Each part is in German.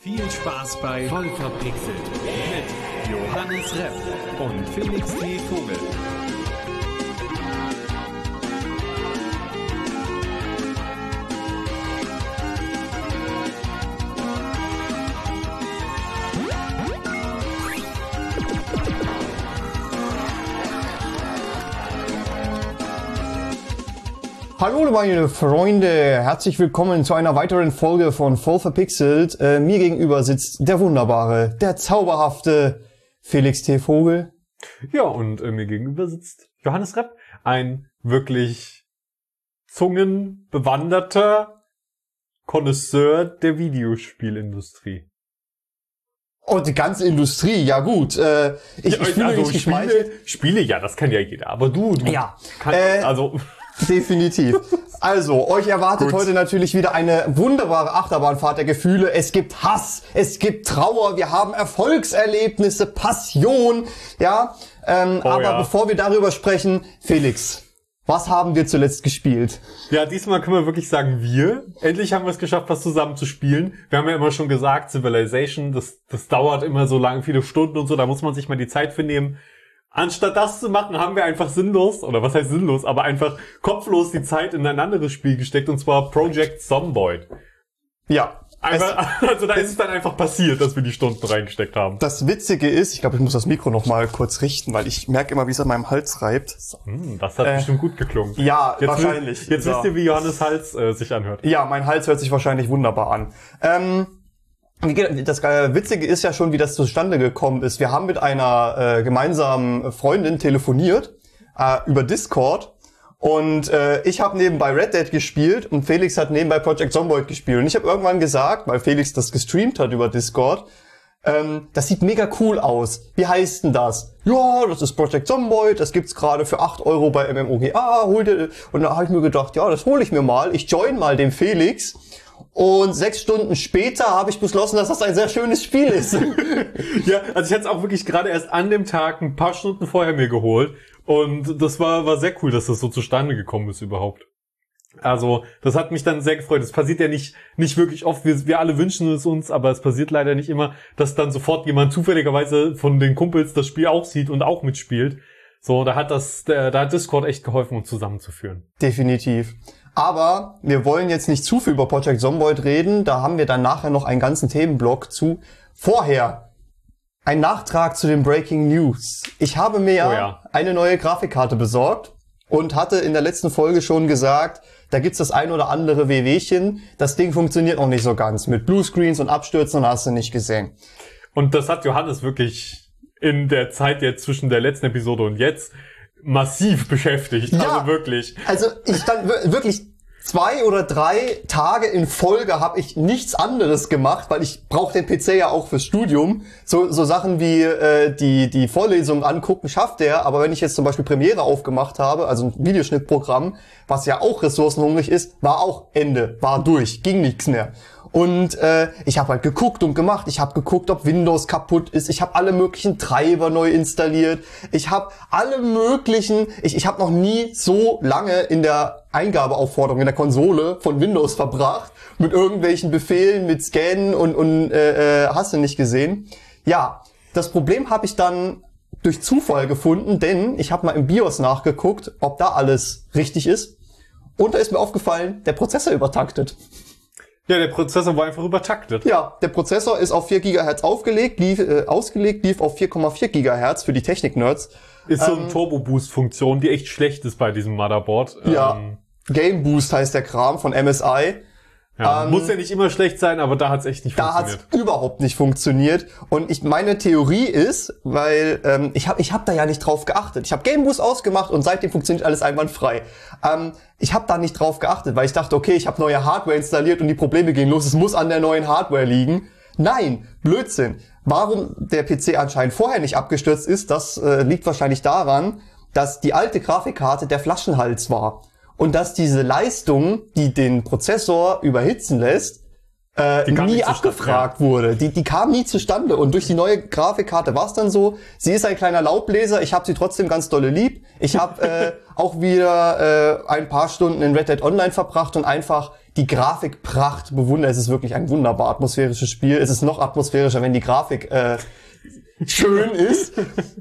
Viel Spaß bei Voll verpixelt mit Johannes Repp und Felix T. Vogel. Hallo meine Freunde, herzlich willkommen zu einer weiteren Folge von Voll verpixelt. Mir gegenüber sitzt der wunderbare, der zauberhafte Felix T. Vogel. Ja, und mir gegenüber sitzt Johannes Repp, ein wirklich zungenbewanderter Connoisseur der Videospielindustrie. Oh, die ganze Industrie, ja gut. Ich fühle mich geschmeichelt. Spiele, ja, das kann ja jeder, aber du ja, kannst, also... Definitiv. Also, euch erwartet heute natürlich wieder eine wunderbare Achterbahnfahrt der Gefühle. Es gibt Hass, es gibt Trauer, wir haben Erfolgserlebnisse, Passion, ja. Aber bevor wir darüber sprechen, Felix, was haben wir zuletzt gespielt? Ja, diesmal können wir wirklich sagen, endlich haben wir es geschafft, was zusammen zu spielen. Wir haben ja immer schon gesagt, Civilization, das dauert immer so lang, viele Stunden und so, da muss man sich mal die Zeit für nehmen. Anstatt das zu machen, haben wir einfach sinnlos, oder was heißt sinnlos, aber einfach kopflos die Zeit in ein anderes Spiel gesteckt, und zwar Project Zomboid. Ja. Also da ist es dann einfach passiert, dass wir die Stunden reingesteckt haben. Das Witzige ist, ich glaube, ich muss das Mikro noch mal kurz richten, weil ich merke immer, wie es an meinem Hals reibt. So. Das hat bestimmt gut geklungen. Ja, wahrscheinlich. Jetzt wisst ihr, wie Johannes Hals sich anhört. Ja, mein Hals hört sich wahrscheinlich wunderbar an. Das Witzige ist ja schon, wie das zustande gekommen ist. Wir haben mit einer gemeinsamen Freundin telefoniert über Discord, und ich habe nebenbei Red Dead gespielt und Felix hat nebenbei Project Zomboid gespielt. Und ich habe irgendwann gesagt, weil Felix das gestreamt hat über Discord, das sieht mega cool aus. Wie heißt denn das? Ja, das ist Project Zomboid, das gibt's gerade für 8 € bei MMOGA. Hol dir. Und da habe ich mir gedacht, ja, das hole ich mir mal. Ich join mal den Felix. Und 6 Stunden später habe ich beschlossen, dass das ein sehr schönes Spiel ist. Ja, also ich hätte es auch wirklich gerade erst an dem Tag ein paar Stunden vorher mir geholt. Und das war sehr cool, dass das so zustande gekommen ist überhaupt. Also, das hat mich dann sehr gefreut. Es passiert ja nicht wirklich oft. Wir alle wünschen es uns, aber es passiert leider nicht immer, dass dann sofort jemand zufälligerweise von den Kumpels das Spiel auch sieht und auch mitspielt. So, da hat Discord echt geholfen, uns zusammenzuführen. Definitiv. Aber wir wollen jetzt nicht zu viel über Project Zomboid reden. Da haben wir dann nachher noch einen ganzen Themenblock zu. Vorher ein Nachtrag zu den Breaking News. Ich habe mir eine neue Grafikkarte besorgt und hatte in der letzten Folge schon gesagt, da gibt's das ein oder andere Wehwehchen. Das Ding funktioniert noch nicht so ganz. Mit Bluescreens und Abstürzen hast du nicht gesehen. Und das hat Johannes wirklich in der Zeit jetzt zwischen der letzten Episode und jetzt massiv beschäftigt. Ja, also wirklich. Also ich stand wirklich 2 oder 3 Tage in Folge habe ich nichts anderes gemacht, weil ich brauche den PC ja auch fürs Studium. So Sachen wie die Vorlesungen angucken schafft der, aber wenn ich jetzt zum Beispiel Premiere aufgemacht habe, also ein Videoschnittprogramm, was ja auch ressourcenhungrig ist, war auch Ende, war durch, ging nichts mehr. Und ich habe halt geguckt und gemacht. Ich habe geguckt, ob Windows kaputt ist. Ich habe alle möglichen Treiber neu installiert. Ich habe alle möglichen... Ich habe noch nie so lange in der Eingabeaufforderung in der Konsole von Windows verbracht. Mit irgendwelchen Befehlen, mit Scannen und hast du nicht gesehen. Ja, das Problem habe ich dann durch Zufall gefunden, denn ich habe mal im BIOS nachgeguckt, ob da alles richtig ist. Und da ist mir aufgefallen, der Prozessor übertaktet. Ja, der Prozessor war einfach übertaktet. Ja, der Prozessor ist auf 4 GHz ausgelegt, lief auf 4,4 GHz für die Technik-Nerds. Ist so eine Turbo-Boost-Funktion, die echt schlecht ist bei diesem Motherboard. Ja, Game Boost heißt der Kram von MSI. Ja, muss ja nicht immer schlecht sein, aber da hat's echt nicht funktioniert. Da hat's überhaupt nicht funktioniert. Und meine Theorie ist, weil ich hab da ja nicht drauf geachtet. Ich habe Game Boost ausgemacht und seitdem funktioniert alles einwandfrei. Ich habe da nicht drauf geachtet, weil ich dachte, okay, ich habe neue Hardware installiert und die Probleme gehen los. Es muss an der neuen Hardware liegen. Nein, Blödsinn. Warum der PC anscheinend vorher nicht abgestürzt ist, das liegt wahrscheinlich daran, dass die alte Grafikkarte der Flaschenhals war. Und dass diese Leistung, die den Prozessor überhitzen lässt, nie abgefragt wurde. Die kam nie zustande. Und durch die neue Grafikkarte war es dann so, sie ist ein kleiner Laubbläser, ich habe sie trotzdem ganz dolle lieb. Ich habe auch wieder ein paar Stunden in Red Dead Online verbracht und einfach die Grafikpracht bewundere. Es ist wirklich ein wunderbar atmosphärisches Spiel. Es ist noch atmosphärischer, wenn die Grafik schön ist.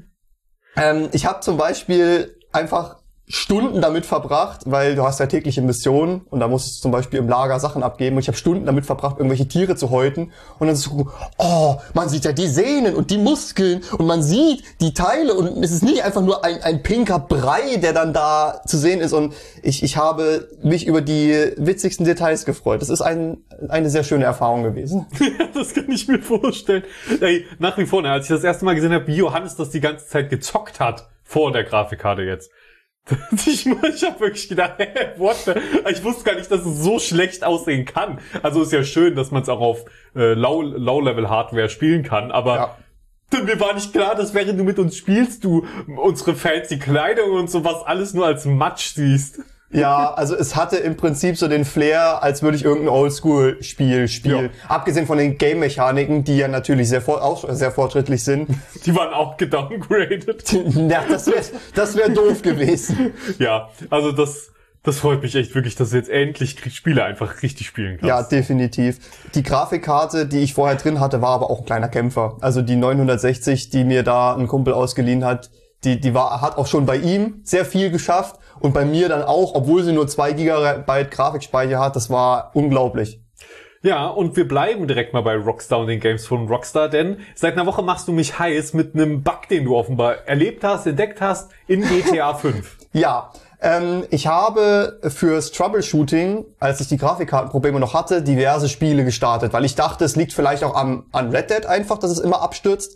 Ich habe zum Beispiel einfach Stunden damit verbracht, weil du hast ja tägliche Missionen und da musst du zum Beispiel im Lager Sachen abgeben und ich habe Stunden damit verbracht, irgendwelche Tiere zu häuten und dann so, oh, man sieht ja die Sehnen und die Muskeln und man sieht die Teile und es ist nicht einfach nur ein pinker Brei, der dann da zu sehen ist und ich habe mich über die witzigsten Details gefreut. Das ist eine sehr schöne Erfahrung gewesen. Ja, das kann ich mir vorstellen. Ey, nach wie vor, ne, als ich das erste Mal gesehen habe, wie Johannes das die ganze Zeit gezockt hat, vor der Grafikkarte jetzt. Ich habe wirklich gedacht, ich wusste gar nicht, dass es so schlecht aussehen kann. Also ist ja schön, dass man es auch auf Low-Level-Hardware spielen kann, aber mir war nicht klar, dass während du mit uns spielst, du unsere fancy Kleidung und sowas alles nur als Matsch siehst. Ja, also es hatte im Prinzip so den Flair, als würde ich irgendein Oldschool-Spiel spielen. Ja. Abgesehen von den Game-Mechaniken, die ja natürlich auch sehr fortschrittlich sind. Die waren auch gedowngraded. Ja, das wär doof gewesen. Ja, also das freut mich echt wirklich, dass du jetzt endlich Spiele einfach richtig spielen kannst. Ja, definitiv. Die Grafikkarte, die ich vorher drin hatte, war aber auch ein kleiner Kämpfer. Also die 960, die mir da ein Kumpel ausgeliehen hat, hat auch schon bei ihm sehr viel geschafft und bei mir dann auch, obwohl sie nur 2 GB Grafikspeicher hat, das war unglaublich. Ja, und wir bleiben direkt mal bei Rockstar und den Games von Rockstar, denn seit einer Woche machst du mich heiß mit einem Bug, den du offenbar erlebt hast, entdeckt hast in GTA 5. Ja, ich habe fürs Troubleshooting, als ich die Grafikkartenprobleme noch hatte, diverse Spiele gestartet, weil ich dachte, es liegt vielleicht auch an Red Dead einfach, dass es immer abstürzt.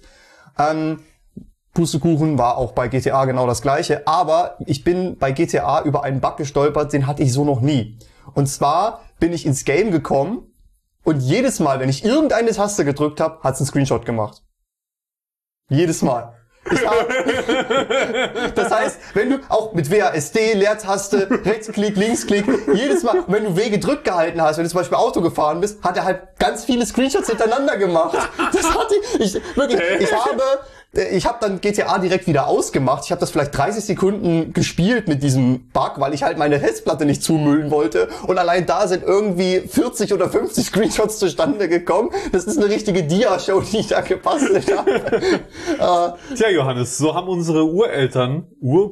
Pustekuchen war auch bei GTA genau das gleiche, aber ich bin bei GTA über einen Bug gestolpert, den hatte ich so noch nie. Und zwar bin ich ins Game gekommen und jedes Mal, wenn ich irgendeine Taste gedrückt habe, hat es einen Screenshot gemacht. Jedes Mal. Das heißt, wenn du auch mit WASD, Leertaste, Rechtsklick, Linksklick, jedes Mal, wenn du W gedrückt gehalten hast, wenn du zum Beispiel Auto gefahren bist, hat er halt ganz viele Screenshots hintereinander gemacht. Das hatte ich habe dann GTA direkt wieder ausgemacht. Ich habe das vielleicht 30 Sekunden gespielt mit diesem Bug, weil ich halt meine Festplatte nicht zumüllen wollte. Und allein da sind irgendwie 40 oder 50 Screenshots zustande gekommen. Das ist eine richtige Dia-Show, die ich da gebastelt habe. Tja, Johannes, so haben unsere Urgroßeltern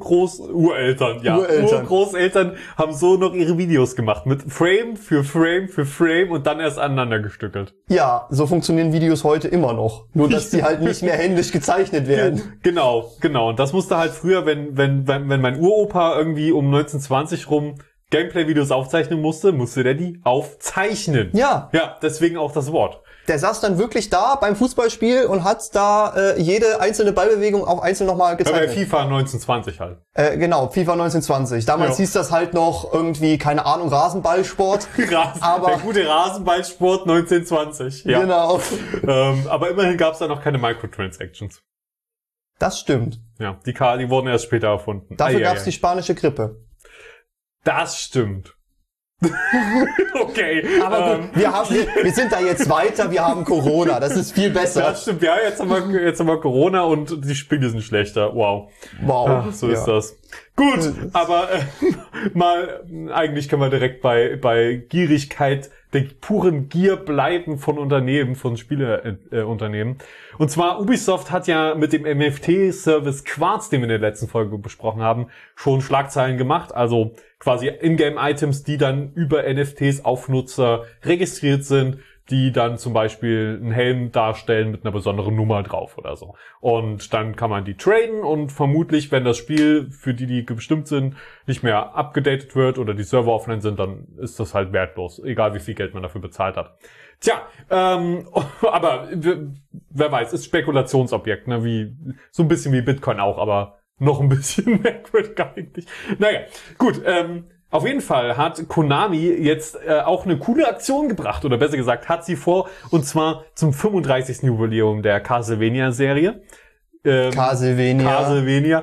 haben so noch ihre Videos gemacht. Mit Frame für Frame für Frame und dann erst aneinander gestückelt. Ja, so funktionieren Videos heute immer noch. Nur, dass die halt nicht mehr händisch gezeichnet werden. Genau. Und das musste halt früher, wenn mein Uropa irgendwie um 1920 rum Gameplay-Videos aufzeichnen musste der die aufzeichnen. Ja. Ja, deswegen auch das Wort. Der saß dann wirklich da beim Fußballspiel und hat da jede einzelne Ballbewegung auch einzeln nochmal gezeichnet. Bei FIFA 1920 halt. Genau, FIFA 1920. Damals hieß das halt noch irgendwie, keine Ahnung, Rasenballsport. Aber der gute Rasenballsport 1920. Ja. Genau. Aber immerhin gab es da noch keine Microtransactions. Das stimmt. Ja, die wurden erst später erfunden. Dafür gab's die spanische Grippe. Das stimmt. Okay. Aber gut, wir sind da jetzt weiter, wir haben Corona, das ist viel besser. Das stimmt, ja, jetzt haben wir Corona und die Spiele sind schlechter. Wow. Wow. Ach, so ist das. Gut, aber eigentlich können wir direkt bei Gierigkeit, der puren Gier bleiben von Unternehmen, von Spieleunternehmen. Und zwar Ubisoft hat ja mit dem NFT-Service Quartz, den wir in der letzten Folge besprochen haben, schon Schlagzeilen gemacht. Also quasi Ingame-Items, die dann über NFTs auf Nutzer registriert sind, die dann zum Beispiel einen Helm darstellen mit einer besonderen Nummer drauf oder so. Und dann kann man die traden und vermutlich, wenn das Spiel, für die bestimmt sind, nicht mehr abgedatet wird oder die Server offline sind, dann ist das halt wertlos, egal wie viel Geld man dafür bezahlt hat. Tja, aber wer weiß, ist Spekulationsobjekt, ne? So ein bisschen wie Bitcoin auch, aber noch ein bisschen merkwürdig eigentlich. Naja, gut, auf jeden Fall hat Konami jetzt auch eine coole Aktion gebracht, oder besser gesagt, hat sie vor, und zwar zum 35. Jubiläum der Castlevania-Serie. Castlevania.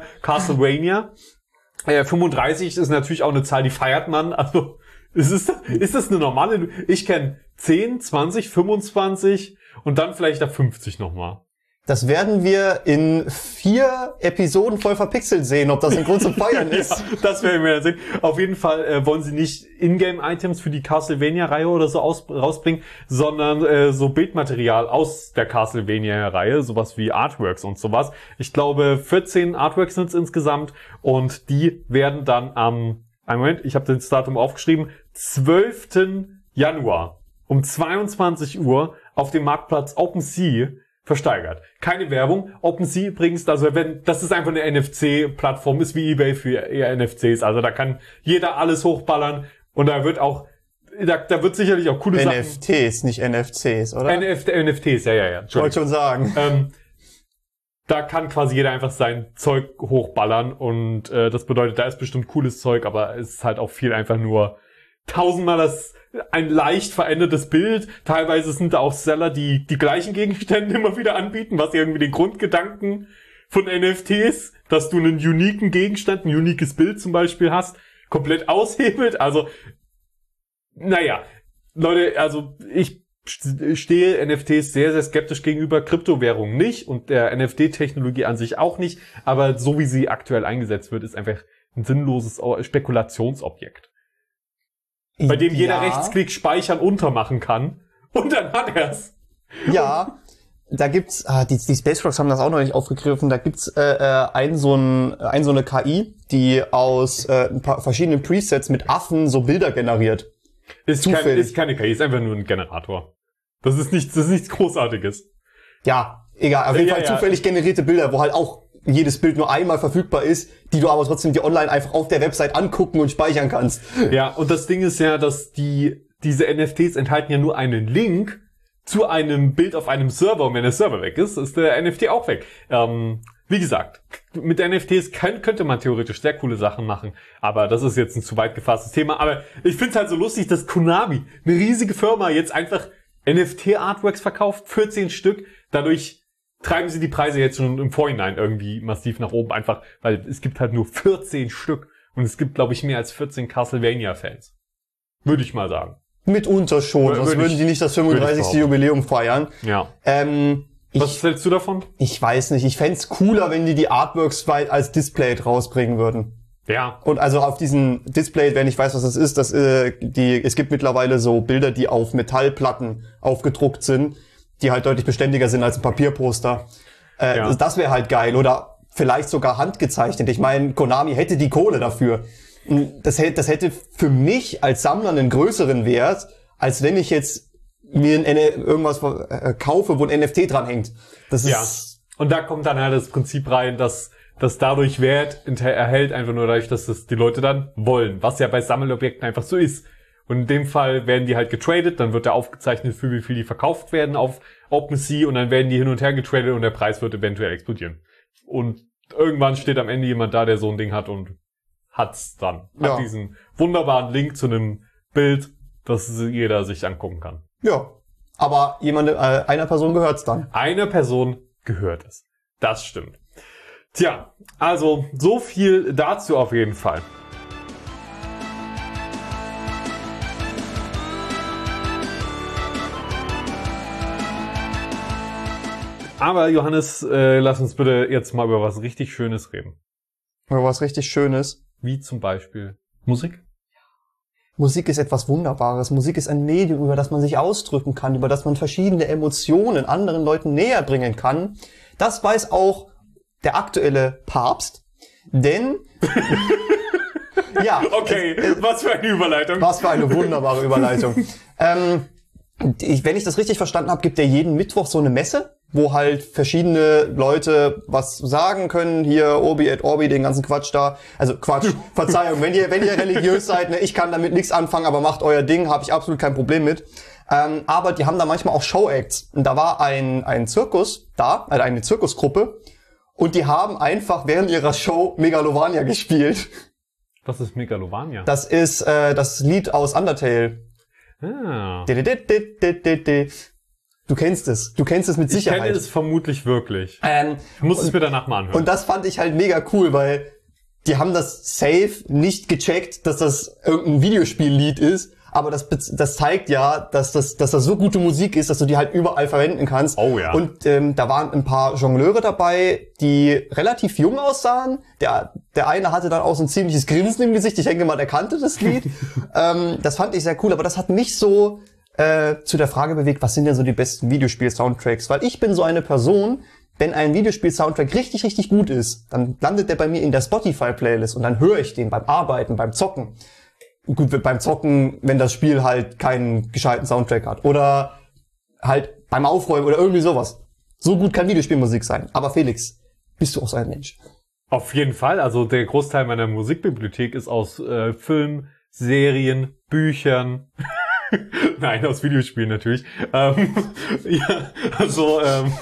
35 ist natürlich auch eine Zahl, die feiert man. Also ist das eine normale? Ich kenne 10, 20, 25 und dann vielleicht da 50 nochmal. Das werden wir in 4 Episoden voll verpixelt sehen, ob das ein Grund zum Feiern ist. Ja, das werden wir dann sehen. Auf jeden Fall wollen sie nicht Ingame-Items für die Castlevania-Reihe oder so rausbringen, sondern so Bildmaterial aus der Castlevania-Reihe, sowas wie Artworks und sowas. Ich glaube, 14 Artworks sind es insgesamt und die werden dann einen Moment, ich habe das Datum aufgeschrieben, 12. Januar um 22 Uhr auf dem Marktplatz OpenSea versteigert. Keine Werbung. OpenSea übrigens, also das ist einfach eine NFC-Plattform, ist wie eBay für NFCs. Also da kann jeder alles hochballern und da wird auch, da wird sicherlich auch coole Sachen. NFTs, nicht NFCs, oder? NFTs, ja. Ich wollte schon sagen. Da kann quasi jeder einfach sein Zeug hochballern und das bedeutet, da ist bestimmt cooles Zeug, aber es ist halt auch viel einfach nur tausendmal ein leicht verändertes Bild. Teilweise sind da auch Seller, die die gleichen Gegenstände immer wieder anbieten, was irgendwie den Grundgedanken von NFTs, dass du einen uniken Gegenstand, ein uniques Bild zum Beispiel hast, komplett aushebelt. Also, naja, Leute, also ich stehe NFTs sehr, sehr skeptisch gegenüber, Kryptowährungen nicht und der NFT-Technologie an sich auch nicht, aber so wie sie aktuell eingesetzt wird, ist einfach ein sinnloses Spekulationsobjekt. Bei dem jeder Rechtsklick speichern untermachen kann. Und dann hat er's. Ja, da gibt's, die Space Rocks haben das auch noch nicht aufgegriffen, da gibt's so eine KI, die aus ein paar verschiedenen Presets mit Affen so Bilder generiert. Ist keine KI, ist einfach nur ein Generator. Das ist nichts Großartiges. Ja, egal, auf jeden Fall zufällig generierte Bilder, wo halt auch jedes Bild nur einmal verfügbar ist, die du aber trotzdem dir online einfach auf der Website angucken und speichern kannst. Ja, und das Ding ist ja, dass diese NFTs enthalten ja nur einen Link zu einem Bild auf einem Server und wenn der Server weg ist der NFT auch weg. Wie gesagt, mit NFTs könnte man theoretisch sehr coole Sachen machen, aber das ist jetzt ein zu weit gefasstes Thema. Aber ich find's halt so lustig, dass Konami, eine riesige Firma, jetzt einfach NFT-Artworks verkauft, 14 Stück, dadurch treiben sie die Preise jetzt schon im Vorhinein irgendwie massiv nach oben, einfach, weil es gibt halt nur 14 Stück und es gibt, glaube ich, mehr als 14 Castlevania-Fans. Würde ich mal sagen. Mitunter schon, sonst würden die nicht das 35. Jubiläum feiern. Ja. Was hältst du davon? Ich weiß nicht, ich fänd's cooler, wenn die Artworks als Display rausbringen würden. Ja. Und also auf diesem Display, wenn ich weiß, was das ist, es gibt mittlerweile so Bilder, die auf Metallplatten aufgedruckt sind, die halt deutlich beständiger sind als ein Papierposter. Das wäre halt geil. Oder vielleicht sogar handgezeichnet. Ich meine, Konami hätte die Kohle dafür. Das hätte für mich als Sammler einen größeren Wert, als wenn ich jetzt mir irgendwas kaufe, wo ein NFT dran hängt. Das ist und da kommt dann halt das Prinzip rein, dass dadurch Wert erhält, einfach nur dadurch, dass das die Leute dann wollen. Was ja bei Sammelobjekten einfach so ist. Und in dem Fall werden die halt getradet, dann wird da aufgezeichnet, für wie viel die verkauft werden auf OpenSea und dann werden die hin und her getradet und der Preis wird eventuell explodieren. Und irgendwann steht am Ende jemand da, der so ein Ding hat und hat's dann. Hat diesen wunderbaren Link zu einem Bild, das jeder sich angucken kann. Ja, aber einer Person gehört's dann. Einer Person gehört es. Das stimmt. Tja, also so viel dazu auf jeden Fall. Aber Johannes, lass uns bitte jetzt mal über was richtig Schönes reden. Über was richtig Schönes? Wie zum Beispiel Musik? Musik ist etwas Wunderbares. Musik ist ein Medium, über das man sich ausdrücken kann, über das man verschiedene Emotionen anderen Leuten näher bringen kann. Das weiß auch der aktuelle Papst, denn... ja. Okay, was für eine Überleitung. Was für eine wunderbare Überleitung. Wenn ich das richtig verstanden habe, gibt er jeden Mittwoch so eine Messe, wo halt verschiedene Leute was sagen können, hier Obi et Orbi, den ganzen Quatsch da. Also Quatsch, Verzeihung, wenn ihr religiös seid, ne, ich kann damit nichts anfangen, aber macht euer Ding, habe ich absolut kein Problem mit. Aber die haben da manchmal auch Show-Acts. Und da war ein Zirkus da, also eine Zirkusgruppe, und die haben einfach während ihrer Show Megalovania gespielt. Was ist Megalovania? Das ist das Lied aus Undertale. Ah. Du kennst es mit Sicherheit. Ich kenne es vermutlich wirklich. Ich muss es mir danach mal anhören. Und das fand ich halt mega cool, weil die haben das safe nicht gecheckt, dass das irgendein Videospiellied ist, aber das zeigt ja, dass das so gute Musik ist, dass du die halt überall verwenden kannst. Oh ja. Und da waren ein paar Jongleure dabei, die relativ jung aussahen. Der eine hatte dann auch so ein ziemliches Grinsen im Gesicht. Ich denke mal, der kannte das Lied. Das fand ich sehr cool, aber das hat mich so zu der Frage bewegt, was sind denn so die besten Videospiel-Soundtracks? Weil ich bin so eine Person, wenn ein Videospiel-Soundtrack richtig, richtig gut ist, dann landet der bei mir in der Spotify-Playlist und dann höre ich den beim Arbeiten, beim Zocken. Gut, beim Zocken, wenn das Spiel halt keinen gescheiten Soundtrack hat. Oder halt beim Aufräumen oder irgendwie sowas. So gut kann Videospielmusik sein. Aber Felix, bist du auch so ein Mensch? Auf jeden Fall. Also der Großteil meiner Musikbibliothek ist aus Filmen, Serien, Büchern. Nein, aus Videospielen natürlich. Ja, also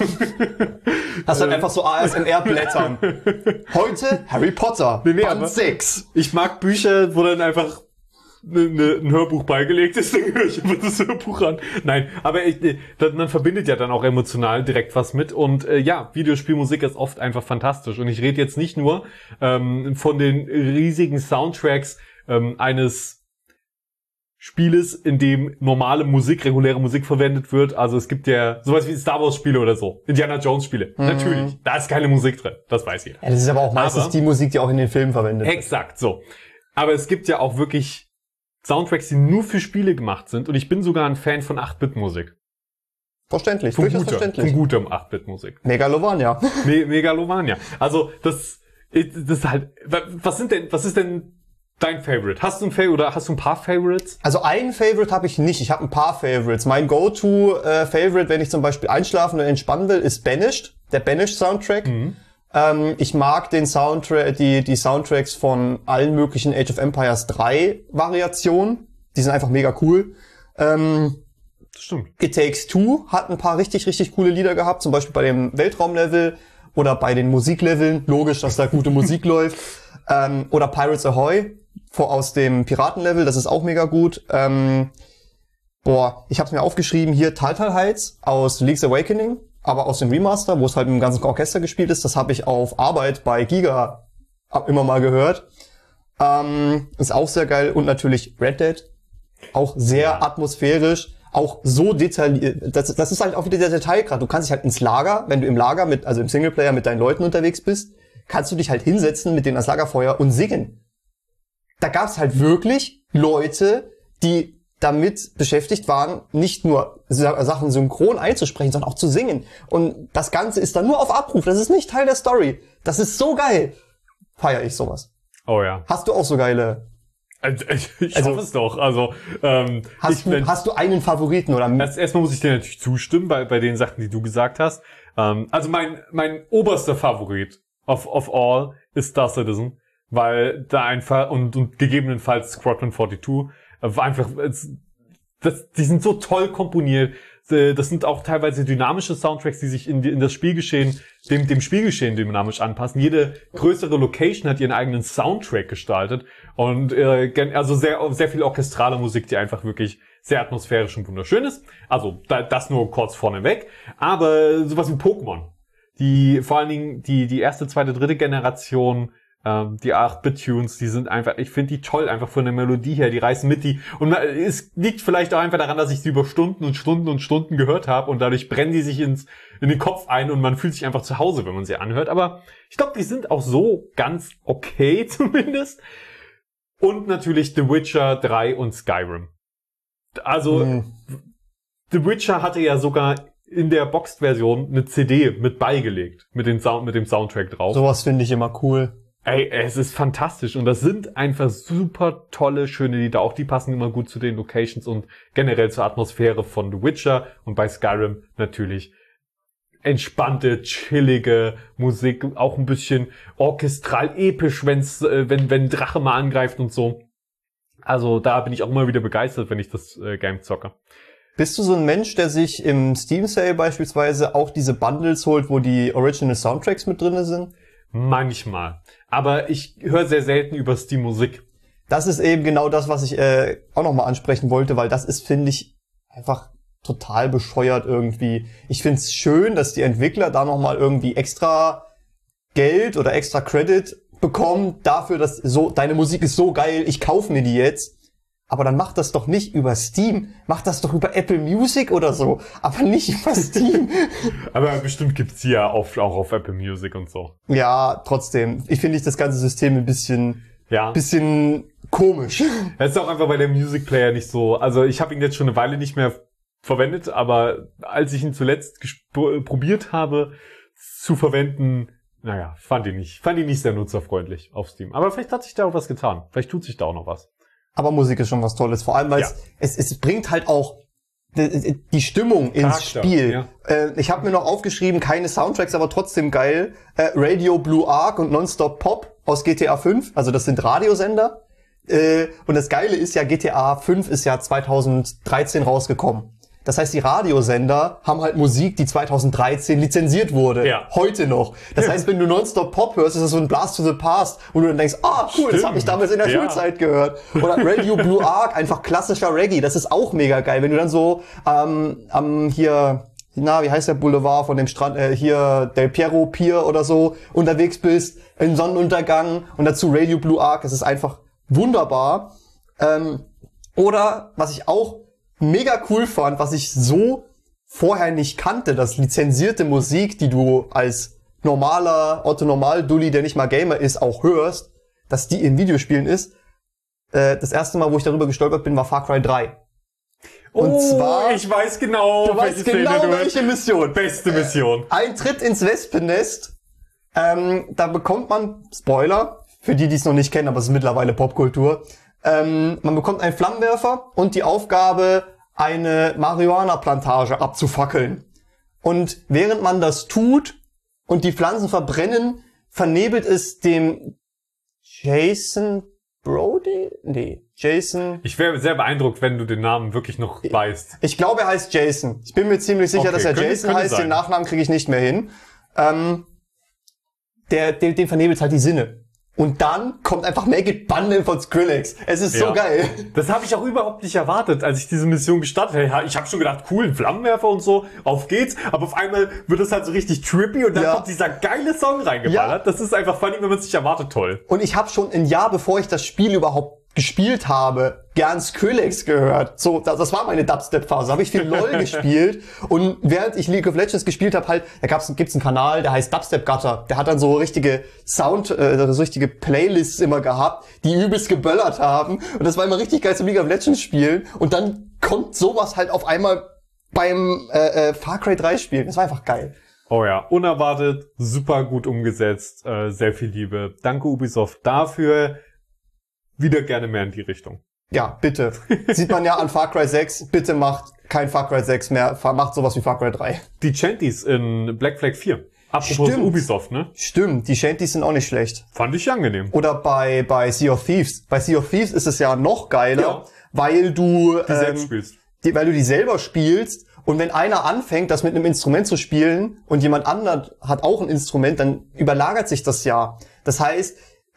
Hast du halt einfach so ASMR-Blättern. Heute Harry Potter, Band 6. Ich mag Bücher, wo dann einfach ein Hörbuch beigelegt ist, dann höre ich einfach das Hörbuch an. Nein, aber man verbindet ja dann auch emotional direkt was mit und ja, Videospielmusik ist oft einfach fantastisch und ich rede jetzt nicht nur von den riesigen Soundtracks eines Spieles, in dem normale Musik, reguläre Musik verwendet wird. Also es gibt ja sowas wie Star Wars Spiele oder so. Indiana Jones Spiele. Natürlich. Da ist keine Musik drin. Das weiß jeder. Ja, das ist aber auch meistens die Musik, die auch in den Filmen verwendet wird. Exakt, so. Aber es gibt ja auch wirklich Soundtracks, die nur für Spiele gemacht sind. Und ich bin sogar ein Fan von 8-Bit-Musik. Verständlich, durchaus verständlich. Von guter 8-Bit-Musik. Megalovania. Megalovania. Also das ist halt, was ist denn dein Favorite? Hast du ein Favorite oder hast du ein paar Favorites? Also ein Favorite habe ich nicht. Ich habe ein paar Favorites. Mein Go-To-Favorite, wenn ich zum Beispiel einschlafen oder entspannen will, ist Banished. Der Banished-Soundtrack. Ich mag den Soundtrack, die Soundtracks von allen möglichen Age of Empires 3 Variationen. Die sind einfach mega cool. Das stimmt. It Takes Two hat ein paar richtig, richtig coole Lieder gehabt. Zum Beispiel bei dem Weltraumlevel oder bei den Musikleveln. Logisch, dass da gute Musik läuft. Oder Pirates Ahoy aus dem Piratenlevel, das ist auch mega gut. Ich habe es mir aufgeschrieben, hier Taltal Heights aus Link's Awakening, aber aus dem Remaster, wo es halt mit dem ganzen Orchester gespielt ist. Das habe ich auf Arbeit bei Giga immer mal gehört. Ist auch sehr geil. Und natürlich Red Dead, auch sehr atmosphärisch, auch so detailliert. Das ist halt auch wieder der Detailgrad. Du kannst dich halt ins Lager, wenn du im Lager also im Singleplayer mit deinen Leuten unterwegs bist, kannst du dich halt hinsetzen mit denen ans Lagerfeuer und singen. Da gab's halt wirklich Leute, die damit beschäftigt waren, nicht nur Sachen synchron einzusprechen, sondern auch zu singen. Und das Ganze ist dann nur auf Abruf. Das ist nicht Teil der Story. Das ist so geil. Feier ich sowas. Oh ja. Hast du auch so geile... Ich hoffe es doch. Also hast du einen Favoriten oder? Erstmal muss ich dir natürlich zustimmen bei den Sachen, die du gesagt hast. Also mein oberster Favorit of all ist Star Citizen, weil da einfach und gegebenenfalls Squadron 42 war einfach die sind so toll komponiert. Das sind auch teilweise dynamische Soundtracks, die sich in das Spielgeschehen, dem Spielgeschehen dynamisch anpassen. Jede größere Location hat ihren eigenen Soundtrack gestaltet und also sehr viel orchestrale Musik, die einfach wirklich sehr atmosphärisch und wunderschön ist. Also das nur kurz vorneweg. Aber sowas wie Pokémon, vor allen Dingen die erste, zweite, dritte Generation, die 8-Bit-Tunes, die sind einfach, ich finde die toll, einfach von der Melodie her, die reißen mit, und es liegt vielleicht auch einfach daran, dass ich sie über Stunden und Stunden und Stunden gehört habe und dadurch brennen die sich in den Kopf ein und man fühlt sich einfach zu Hause, wenn man sie anhört, aber ich glaube, die sind auch so ganz okay zumindest. Und natürlich The Witcher 3 und Skyrim. Also, The Witcher hatte ja sogar in der Boxed-Version eine CD mit beigelegt, mit dem Soundtrack drauf. Sowas finde ich immer cool. Ey, es ist fantastisch und das sind einfach super tolle, schöne Lieder. Auch die passen immer gut zu den Locations und generell zur Atmosphäre von The Witcher und bei Skyrim natürlich entspannte, chillige Musik, auch ein bisschen orchestral episch, wenn Drache mal angreift und so. Also da bin ich auch immer wieder begeistert, wenn ich das Game zocke. Bist du so ein Mensch, der sich im Steam Sale beispielsweise auch diese Bundles holt, wo die Original Soundtracks mit drinne sind? Manchmal. Aber ich höre sehr selten über Steam Musik. Das ist eben genau das, was ich auch nochmal ansprechen wollte, weil das ist, finde ich, einfach total bescheuert irgendwie. Ich finde es schön, dass die Entwickler da nochmal irgendwie extra Geld oder extra Credit bekommen dafür, dass deine Musik ist so geil, ich kaufe mir die jetzt. aber dann mach das doch nicht über Steam, mach das doch über Apple Music oder so, aber nicht über Steam. Aber bestimmt gibt's die ja oft auch auf Apple Music und so. Ja, trotzdem. Ich finde das ganze System ein bisschen komisch. Das ist auch einfach, weil der Music Player nicht so, also ich habe ihn jetzt schon eine Weile nicht mehr verwendet, aber als ich ihn zuletzt probiert habe zu verwenden, naja, fand ihn nicht sehr nutzerfreundlich auf Steam. Aber vielleicht hat sich da auch was getan. Vielleicht tut sich da auch noch was. Aber Musik ist schon was Tolles, vor allem, weil es bringt halt auch die Stimmung ins Charakter, Spiel. ja. Ich habe mir noch aufgeschrieben, keine Soundtracks, aber trotzdem geil. Radio Blue Arc und Nonstop Pop aus GTA 5, also das sind Radiosender. Und das Geile ist ja, GTA 5 ist ja 2013 rausgekommen. Das heißt, die Radiosender haben halt Musik, die 2013 lizenziert wurde. Ja. Heute noch. Das heißt, wenn du Nonstop Pop hörst, ist das so ein Blast to the Past, wo du dann denkst, cool, Stimmt. das habe ich damals in der Schulzeit gehört. Oder Radio Blue Arc, einfach klassischer Reggae. Das ist auch mega geil. Wenn du dann so hier, wie heißt der Boulevard von dem Strand, hier Del Piero Pier oder so, unterwegs bist, im Sonnenuntergang und dazu Radio Blue Arc. Das ist einfach wunderbar. Oder, was ich auch mega cool fand, was ich so vorher nicht kannte, dass lizenzierte Musik, die du als Otto-Normal-Dulli, der nicht mal Gamer ist, auch hörst, dass die in Videospielen ist. Das erste Mal, wo ich darüber gestolpert bin, war Far Cry 3. Und zwar, ich weiß genau, du weißt genau, welche Mission. Beste Mission. Eintritt ins Wespennest. Da bekommt man, Spoiler, für die es noch nicht kennen, aber es ist mittlerweile Popkultur, man bekommt einen Flammenwerfer und die Aufgabe, eine Marihuana-Plantage abzufackeln. Und während man das tut und die Pflanzen verbrennen, vernebelt es dem Jason Brody? Nee, Jason. Ich wäre sehr beeindruckt, wenn du den Namen wirklich noch weißt. Ich glaube, er heißt Jason. Ich bin mir ziemlich sicher, Okay, dass er Jason heißt. sein. Den Nachnamen kriege ich nicht mehr hin. Den vernebelt halt die Sinne. Und dann kommt einfach Make It Bundle von Skrillex. Es ist so geil. Das habe ich auch überhaupt nicht erwartet, als ich diese Mission gestartet habe. Ich habe schon gedacht, cool, ein Flammenwerfer und so, auf geht's. Aber auf einmal wird es halt so richtig trippy und dann kommt dieser geile Song reingeballert. Ja. Das ist einfach funny, wenn man es nicht erwartet, toll. Und ich habe schon ein Jahr, bevor ich das Spiel überhaupt gespielt habe, gern Skrillex gehört. So, das war meine Dubstep-Phase. Da habe ich viel LOL gespielt. Und während ich League of Legends gespielt habe, gibt's einen Kanal, der heißt Dubstep Gutter. Der hat dann so richtige so richtige Playlists immer gehabt, die übelst geböllert haben. Und das war immer richtig geil zum League of Legends spielen. Und dann kommt sowas halt auf einmal beim Far Cry 3 spielen. Das war einfach geil. Oh ja, unerwartet, super gut umgesetzt, sehr viel Liebe. Danke Ubisoft dafür. Wieder gerne mehr in die Richtung. Ja, bitte. Sieht man ja an Far Cry 6. Bitte macht kein Far Cry 6 mehr. Macht sowas wie Far Cry 3. Die Shanties in Black Flag 4. Apropos Ubisoft, ne? Stimmt, die Shanties sind auch nicht schlecht. Fand ich angenehm. Oder bei Sea of Thieves. Bei Sea of Thieves ist es ja noch geiler, weil du die selbst spielst. Weil du die selber spielst. Und wenn einer anfängt, das mit einem Instrument zu spielen und jemand anderes hat auch ein Instrument, dann überlagert sich das ja. Das heißt,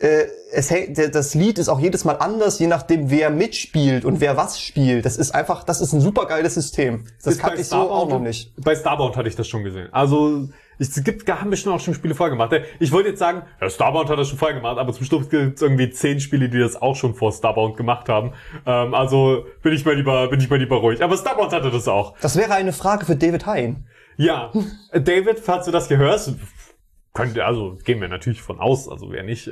das Lied ist auch jedes Mal anders, je nachdem wer mitspielt und wer was spielt. Das ist ein super geiles System. Das kannte ich so auch noch nicht. Bei Starbound hatte ich das schon gesehen. Also haben bestimmt auch schon Spiele vorgemacht. Ich wollte jetzt sagen, ja, Starbound hat das schon vorher gemacht, aber zum Schluss gibt es irgendwie 10 Spiele, die das auch schon vor Starbound gemacht haben. Also bin ich mal lieber ruhig. Aber Starbound hatte das auch. Das wäre eine Frage für David Hein. Ja, David, falls du das hier hörst, gehen wir natürlich von aus, also wer nicht,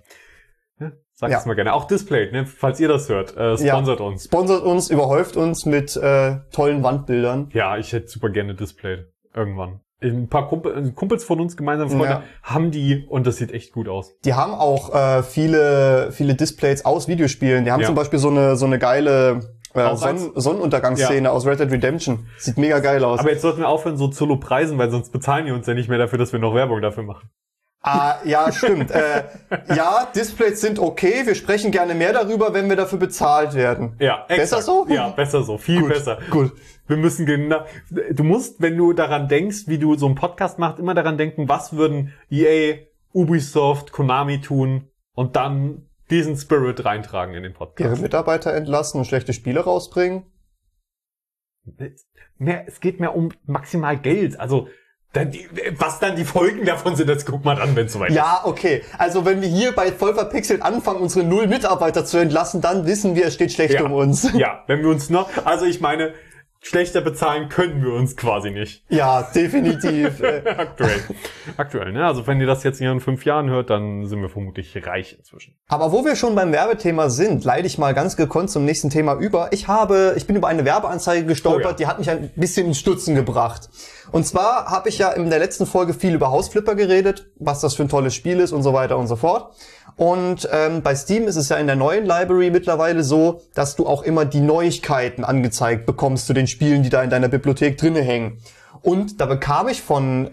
sagt es mal gerne. Auch Displayed, ne, falls ihr das hört, sponsert uns. Sponsert uns, überhäuft uns mit tollen Wandbildern. Ja, ich hätte super gerne Displayed. Irgendwann. Ein paar Kumpels von uns, gemeinsame Freunde, haben die und das sieht echt gut aus. Die haben auch viele Displays aus Videospielen. Die haben zum Beispiel so eine geile Sonnenuntergangsszene aus Red Dead Redemption. Sieht mega geil aus. Aber jetzt sollten wir aufhören, so zu preisen, weil sonst bezahlen die uns ja nicht mehr dafür, dass wir noch Werbung dafür machen. Ja, stimmt. Displays sind okay. Wir sprechen gerne mehr darüber, wenn wir dafür bezahlt werden. Ja, exakt. Besser so? Ja, besser so. Viel besser. Gut. Wir müssen du musst, wenn du daran denkst, wie du so einen Podcast machst, immer daran denken, was würden EA, Ubisoft, Konami tun und dann diesen Spirit reintragen in den Podcast. Ihre Mitarbeiter entlassen und schlechte Spiele rausbringen? Es geht mehr um maximal Geld. Also, Was dann die Folgen davon sind, das guck mal an, wenn es soweit ist. Ja, okay. Also wenn wir hier bei voll verpixelt anfangen, unsere 0 Mitarbeiter zu entlassen, dann wissen wir, es steht schlecht um uns. Ja, wenn wir uns noch, also ich meine, schlechter bezahlen können wir uns quasi nicht. Ja, definitiv. Aktuell, ne? Also wenn ihr das jetzt in 5 Jahren hört, dann sind wir vermutlich reich inzwischen. Aber wo wir schon beim Werbethema sind, leite ich mal ganz gekonnt zum nächsten Thema über. Ich bin über eine Werbeanzeige gestolpert, Die hat mich ein bisschen ins Stutzen gebracht. Und zwar habe ich ja in der letzten Folge viel über Hausflipper geredet, was das für ein tolles Spiel ist und so weiter und so fort. Und bei Steam ist es ja in der neuen Library mittlerweile so, dass du auch immer die Neuigkeiten angezeigt bekommst zu den Spielen, die da in deiner Bibliothek drinne hängen. Und da bekam ich von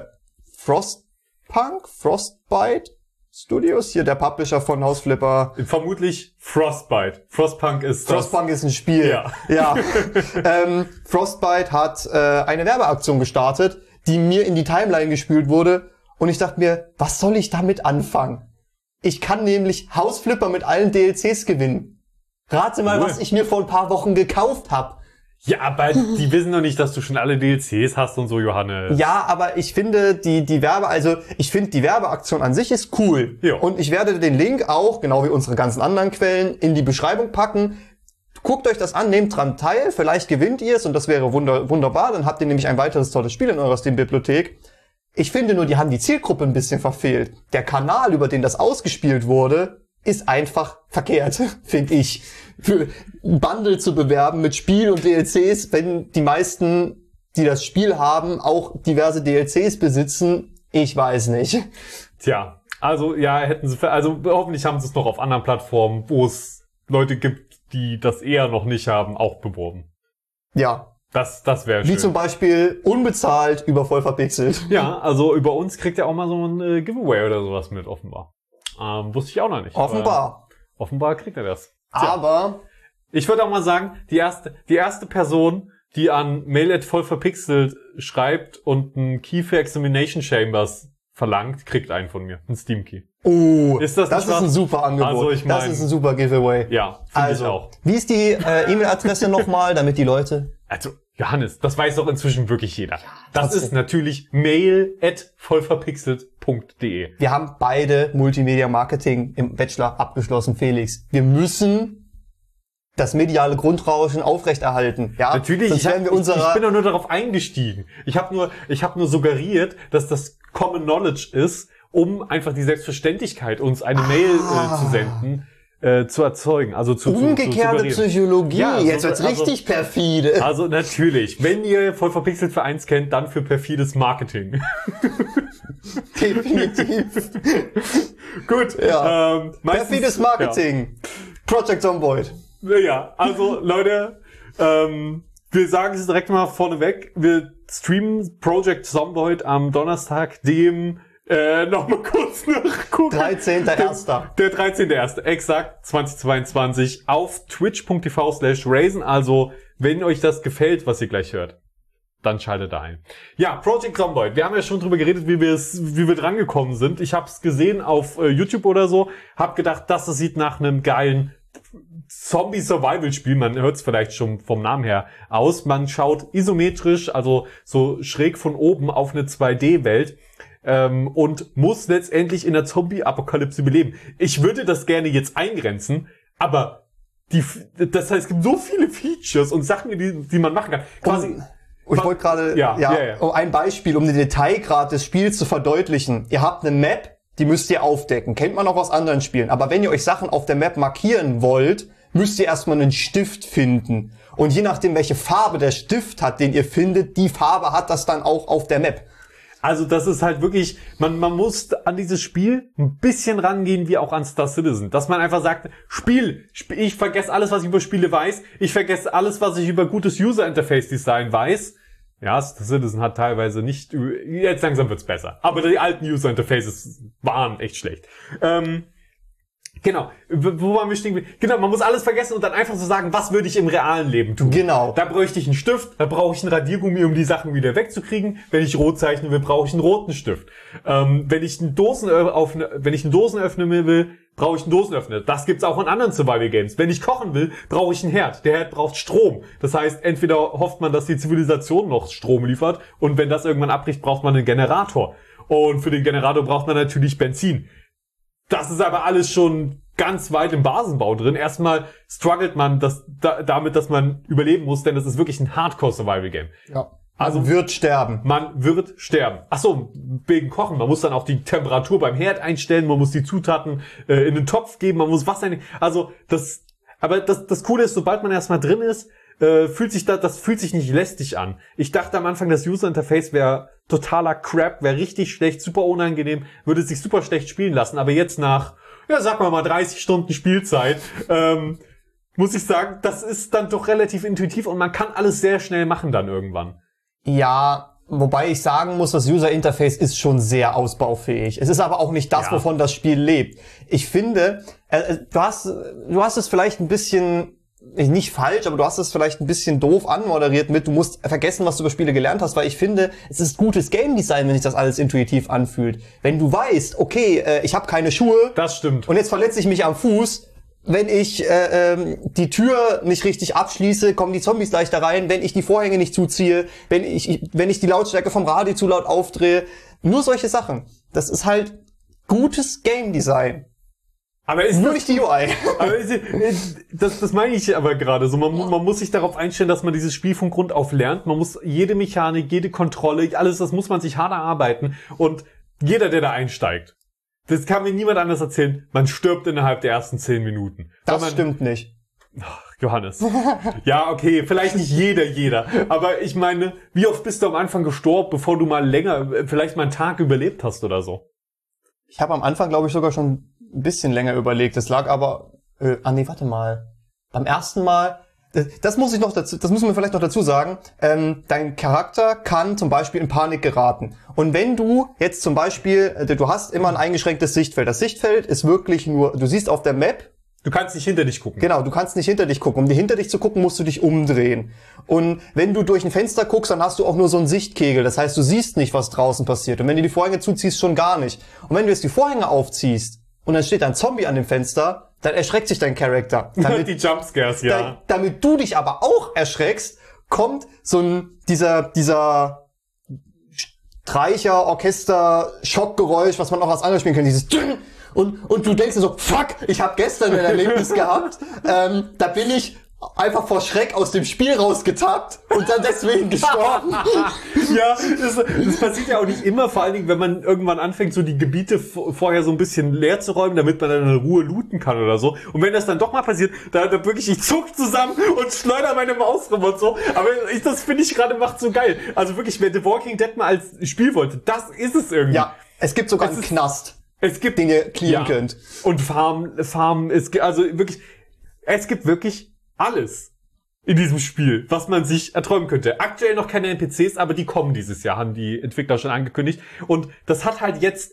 Frostbite Studios, hier der Publisher von Hausflipper. Vermutlich Frostbite. Frostpunk ist ein Spiel. Ja. Frostbite hat eine Werbeaktion gestartet, die mir in die Timeline gespült wurde. Und ich dachte mir, was soll ich damit anfangen? Ich kann nämlich Hausflipper mit allen DLCs gewinnen. Rate mal, was ich mir vor ein paar Wochen gekauft habe. Ja, aber die wissen doch nicht, dass du schon alle DLCs hast und so, Johannes. Ja, aber ich finde die Werbeaktion an sich ist cool. Ja. Und ich werde den Link auch, genau wie unsere ganzen anderen Quellen, in die Beschreibung packen. Guckt euch das an, nehmt dran teil, vielleicht gewinnt ihr es und das wäre wunderbar. Dann habt ihr nämlich ein weiteres tolles Spiel in eurer Steam-Bibliothek. Ich finde nur, die haben die Zielgruppe ein bisschen verfehlt. Der Kanal, über den das ausgespielt wurde, ist einfach verkehrt, finde ich. Für ein Bundle zu bewerben mit Spiel und DLCs, wenn die meisten, die das Spiel haben, auch diverse DLCs besitzen, ich weiß nicht. Tja, also ja, hoffentlich haben sie es noch auf anderen Plattformen, wo es Leute gibt, die das eher noch nicht haben, auch beworben. Ja. Das wäre schön. Wie zum Beispiel unbezahlt über voll verpixelt. Ja, also über uns kriegt ihr auch mal so ein Giveaway oder sowas mit, offenbar. Wusste ich auch noch nicht. Offenbar. Offenbar kriegt er das. Tja. Aber ich würde auch mal sagen, die erste Person, die an mail@vollverpixelt schreibt und ein Key für Examination Chambers verlangt, kriegt einen von mir. Ein Steam Key. Das ist ein super Angebot. Also das ist ein super Giveaway. Ja, finde ich auch. Wie ist die E-Mail-Adresse nochmal, damit die Leute... Also, Johannes, das weiß doch inzwischen wirklich jeder. Ja, das ist natürlich mail@vollverpixelt.de. Wir haben beide Multimedia-Marketing im Bachelor abgeschlossen, Felix. Wir müssen das mediale Grundrauschen aufrechterhalten. Ja, natürlich. Ich bin doch nur darauf eingestiegen. Ich habe nur suggeriert, dass das Common Knowledge ist, um einfach die Selbstverständlichkeit, uns eine Mail zu senden, zu erzeugen. Also umgekehrte Psychologie. Ja, jetzt wird's richtig perfide. Also natürlich, wenn ihr voll verpixelt für eins kennt, dann für perfides Marketing. Definitiv. Gut. Ja. Perfides Marketing. Ja. Project Zomboid. Ja, also Leute, wir sagen es direkt mal vorneweg. Wir streamen Project Zomboid am Donnerstag, dem nochmal kurz nachgucken. 13.01. Der 13.01. Exakt 2022 auf twitch.tv/Raisin. Also, wenn euch das gefällt, was ihr gleich hört, dann schaltet da ein. Ja, Project Zomboid. Wir haben ja schon drüber geredet, wie wir dran gekommen sind. Ich habe es gesehen auf YouTube oder so. Hab gedacht, das sieht nach einem geilen Zombie-Survival-Spiel, man hört es vielleicht schon vom Namen her aus. Man schaut isometrisch, also so schräg von oben auf eine 2D-Welt und muss letztendlich in der Zombie-Apokalypse überleben. Ich würde das gerne jetzt eingrenzen, aber das heißt, es gibt so viele Features und Sachen, die man machen kann. Quasi. Ich wollte gerade, ein Beispiel, um den Detailgrad des Spiels zu verdeutlichen. Ihr habt eine Map, die müsst ihr aufdecken. Kennt man auch aus anderen Spielen. Aber wenn ihr euch Sachen auf der Map markieren wollt, müsst ihr erstmal einen Stift finden. Und je nachdem, welche Farbe der Stift hat, den ihr findet, die Farbe hat das dann auch auf der Map. Also das ist halt wirklich, man muss an dieses Spiel ein bisschen rangehen wie auch an Star Citizen. Dass man einfach sagt, ich vergesse alles, was ich über Spiele weiß. Ich vergesse alles, was ich über gutes User-Interface-Design weiß. Ja, Star Citizen hat teilweise nicht, jetzt langsam wird's besser. Aber die alten User-Interfaces waren echt schlecht. Genau, wo waren wir stehen geblieben? Genau, man muss alles vergessen und dann einfach so sagen, was würde ich im realen Leben tun? Genau. Da bräuchte ich einen Stift, da brauche ich einen Radiergummi, um die Sachen wieder wegzukriegen. Wenn ich rot zeichnen will, brauche ich einen roten Stift. Wenn ich einen Dosen öffnen will, brauche ich einen Dosenöffner. Das gibt's auch in anderen Survival Games. Wenn ich kochen will, brauche ich einen Herd. Der Herd braucht Strom. Das heißt, entweder hofft man, dass die Zivilisation noch Strom liefert und wenn das irgendwann abbricht, braucht man einen Generator. Und für den Generator braucht man natürlich Benzin. Das ist aber alles schon ganz weit im Basenbau drin. Erstmal struggelt man damit, dass man überleben muss, denn das ist wirklich ein Hardcore-Survival-Game. Ja. Also wird sterben. Man wird sterben. Ach so, wegen Kochen. Man muss dann auch die Temperatur beim Herd einstellen. Man muss die Zutaten in den Topf geben. Man muss Wasser also das Coole ist, sobald man erstmal drin ist, fühlt sich nicht lästig an. Ich dachte am Anfang, das User Interface wäre totaler Crap, wäre richtig schlecht, super unangenehm, würde sich super schlecht spielen lassen. Aber jetzt nach, sagen wir mal 30 Stunden Spielzeit, muss ich sagen, das ist dann doch relativ intuitiv und man kann alles sehr schnell machen dann irgendwann. Ja, wobei ich sagen muss, das User Interface ist schon sehr ausbaufähig. Es ist aber auch nicht das, wovon das Spiel lebt. Ich finde, du hast es vielleicht ein bisschen nicht falsch, aber du hast es vielleicht ein bisschen doof anmoderiert mit, du musst vergessen, was du über Spiele gelernt hast, weil ich finde, es ist gutes Game Design, wenn sich das alles intuitiv anfühlt. Wenn du weißt, okay, ich habe keine Schuhe. Das stimmt. Und jetzt verletze ich mich am Fuß. Wenn ich die Tür nicht richtig abschließe, kommen die Zombies leichter rein. Wenn ich die Vorhänge nicht zuziehe, wenn ich die Lautstärke vom Radio zu laut aufdrehe. Nur solche Sachen. Das ist halt gutes Game Design. Aber ist nur nicht die UI. Aber das meine ich aber gerade so. Man muss sich darauf einstellen, dass man dieses Spiel von Grund auf lernt. Man muss jede Mechanik, jede Kontrolle, alles, das muss man sich hart erarbeiten. Und jeder, der da einsteigt, das kann mir niemand anders erzählen, man stirbt innerhalb der ersten 10 Minuten. Das stimmt nicht. Ach, Johannes. Ja, okay, vielleicht nicht jeder. Aber ich meine, wie oft bist du am Anfang gestorben, bevor du mal vielleicht mal einen Tag überlebt hast oder so? Ich habe am Anfang, glaube ich, sogar schon ein bisschen länger überlegt. Es lag aber, warte mal. Beim ersten Mal, das müssen wir vielleicht noch dazu sagen, dein Charakter kann zum Beispiel in Panik geraten. Und wenn du jetzt zum Beispiel, du hast immer ein eingeschränktes Sichtfeld. Das Sichtfeld ist wirklich nur, du siehst auf der Map, du kannst nicht hinter dich gucken. Genau, du kannst nicht hinter dich gucken. Um hinter dich zu gucken, musst du dich umdrehen. Und wenn du durch ein Fenster guckst, dann hast du auch nur so einen Sichtkegel. Das heißt, du siehst nicht, was draußen passiert. Und wenn du die Vorhänge zuziehst, schon gar nicht. Und wenn du jetzt die Vorhänge aufziehst und dann steht ein Zombie an dem Fenster, dann erschreckt sich dein Charakter. Die Jumpscares, ja. Damit du dich aber auch erschreckst, kommt so dieser Streicher, Orchester, Schockgeräusch, was man auch als anderes spielen kann, dieses und du denkst dir so, fuck, ich habe gestern ein Erlebnis gehabt, da bin ich einfach vor Schreck aus dem Spiel rausgetappt und dann deswegen gestorben. Ja, das passiert ja auch nicht immer, vor allen Dingen, wenn man irgendwann anfängt, so die Gebiete vorher so ein bisschen leer zu räumen, damit man dann in Ruhe looten kann oder so. Und wenn das dann doch mal passiert, da wirklich, ich zuck zusammen und schleudere meine Maus rum und so. Aber das finde ich gerade macht so geil. Also wirklich, wer The Walking Dead mal als Spiel wollte, das ist es irgendwie. Ja, es gibt sogar einen Knast. Es gibt den ihr clearen könnt. Und Farm, es gibt wirklich alles in diesem Spiel, was man sich erträumen könnte. Aktuell noch keine NPCs, aber die kommen dieses Jahr, haben die Entwickler schon angekündigt. Und das hat halt jetzt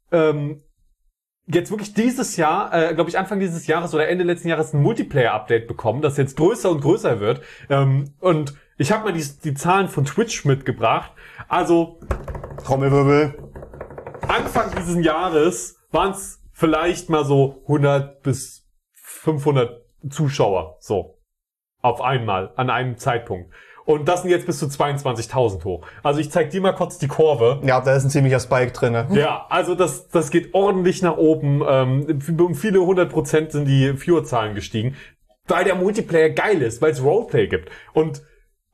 wirklich dieses Jahr, glaube ich Anfang dieses Jahres oder Ende letzten Jahres ein Multiplayer-Update bekommen, das jetzt größer und größer wird. Und ich habe mal die Zahlen von Twitch mitgebracht. Also Trommelwirbel. Anfang dieses Jahres waren es vielleicht mal so 100 bis 500 Zuschauer, so. Auf einmal, an einem Zeitpunkt. Und das sind jetzt bis zu 22.000 hoch. Also ich zeig dir mal kurz die Kurve. Ja, da ist ein ziemlicher Spike drinne. Ja, also das geht ordentlich nach oben. Um viele 100% sind die Viewerzahlen gestiegen. Weil der Multiplayer geil ist, weil es Roleplay gibt. Und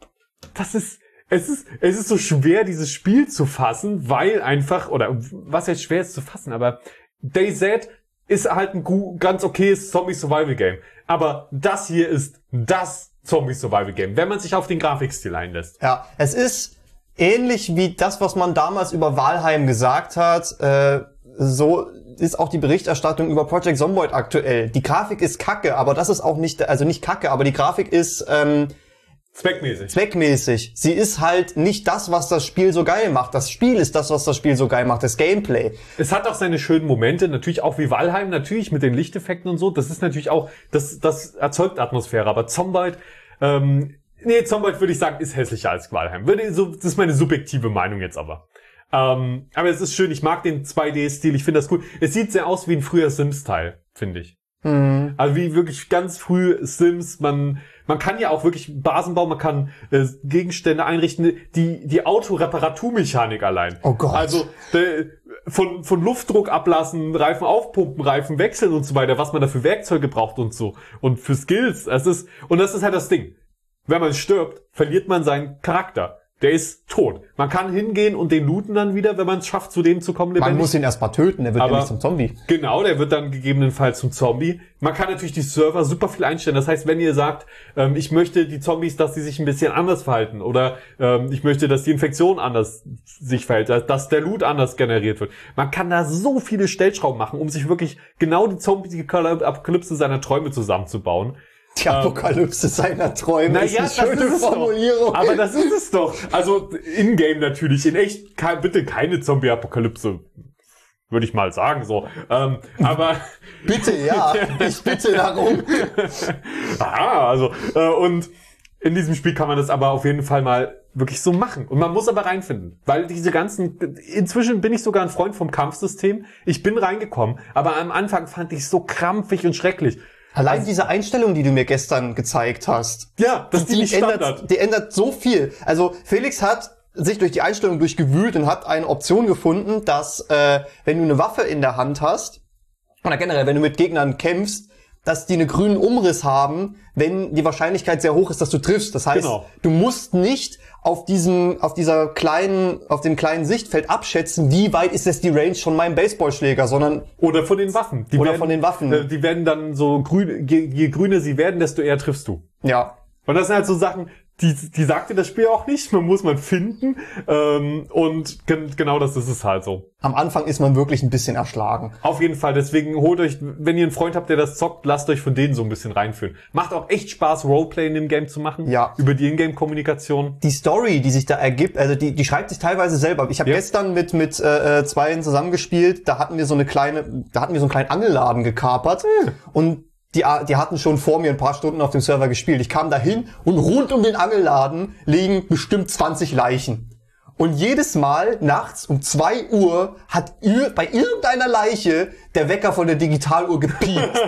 es ist so schwer, dieses Spiel zu fassen, weil einfach, oder was jetzt schwer ist zu fassen, aber DayZ ist halt ein ganz okayes Zombie-Survival-Game. Aber das hier ist das Zombie-Survival-Game, wenn man sich auf den Grafikstil einlässt. Ja, es ist ähnlich wie das, was man damals über Valheim gesagt hat. So ist auch die Berichterstattung über Project Zomboid aktuell. Die Grafik ist kacke, aber das ist auch nicht, also nicht kacke, aber die Grafik ist Zweckmäßig. Sie ist halt nicht das, was das Spiel so geil macht. Das Spiel ist das, was das Spiel so geil macht, das Gameplay. Es hat auch seine schönen Momente, natürlich auch wie Valheim, natürlich mit den Lichteffekten und so. Das ist natürlich auch, das erzeugt Atmosphäre. Aber Zombies, Zombies würde ich sagen, ist hässlicher als Valheim. Das ist meine subjektive Meinung jetzt aber. Aber es ist schön, ich mag den 2D-Stil, ich finde das cool. Es sieht sehr aus wie ein früher Sims-Teil, finde ich. Also wie wirklich ganz früh Sims, man kann ja auch wirklich Basen bauen, man kann Gegenstände einrichten, die Autoreparaturmechanik allein. Oh Gott. Also von Luftdruck ablassen, Reifen aufpumpen, Reifen wechseln und so weiter, was man da für Werkzeuge braucht und so. Und für Skills, das ist halt das Ding. Wenn man stirbt, verliert man seinen Charakter. Der ist tot. Man kann hingehen und den looten dann wieder, wenn man es schafft, zu dem zu kommen lebendig. Man muss ihn erstmal töten, der wird nämlich zum Zombie. Genau, der wird dann gegebenenfalls zum Zombie. Man kann natürlich die Server super viel einstellen. Das heißt, wenn ihr sagt, ich möchte die Zombies, dass sie sich ein bisschen anders verhalten oder ich möchte, dass die Infektion anders sich verhält, dass der Loot anders generiert wird. Man kann da so viele Stellschrauben machen, um sich wirklich genau die Zombie-Apokalypse seiner Träume zusammenzubauen. Die Apokalypse seiner Träume ist eine schöne Formulierung. Aber das ist es doch. Also in-game natürlich. In echt bitte keine Zombie-Apokalypse. Würde ich mal sagen so. Aber bitte, ja. Ich bitte darum. Und in diesem Spiel kann man das aber auf jeden Fall mal wirklich so machen. Und man muss aber reinfinden. Weil inzwischen bin ich sogar ein Freund vom Kampfsystem. Ich bin reingekommen. Aber am Anfang fand ich es so krampfig und schrecklich. Allein diese Einstellung, die du mir gestern gezezt hast. Ja, die ändert so viel. Also Felix hat sich durch die Einstellung durchgewühlt und hat eine Option gefunden, dass wenn du eine Waffe in der Hand hast, oder generell, wenn du mit Gegnern kämpfst, dass die einen grünen Umriss haben, wenn die Wahrscheinlichkeit sehr hoch ist, dass du triffst. Das heißt, Du musst nicht auf dem kleinen Sichtfeld abschätzen, wie weit ist jetzt die Range von meinem Baseballschläger, sondern oder von den Waffen. Die werden dann so grün, je grüner sie werden, desto eher triffst du. Ja. Und das sind halt so Sachen, die sagt dir das Spiel auch nicht, man muss finden, und genau das ist es halt so. Am Anfang ist man wirklich ein bisschen erschlagen. Auf jeden Fall, deswegen holt euch, wenn ihr einen Freund habt, der das zockt, lasst euch von denen so ein bisschen reinführen. Macht auch echt Spaß, Roleplay in dem Game zu machen. Ja. Über die Ingame-Kommunikation. Die Story, die sich da ergibt, also die schreibt sich teilweise selber. Ich habe gestern mit zweien zusammengespielt, da hatten wir so einen kleinen Angelladen gekapert und die hatten schon vor mir ein paar Stunden auf dem Server gespielt. Ich kam dahin und rund um den Angelladen liegen bestimmt 20 Leichen. Und jedes Mal nachts um 2 Uhr hat bei irgendeiner Leiche der Wecker von der Digitaluhr gepiept.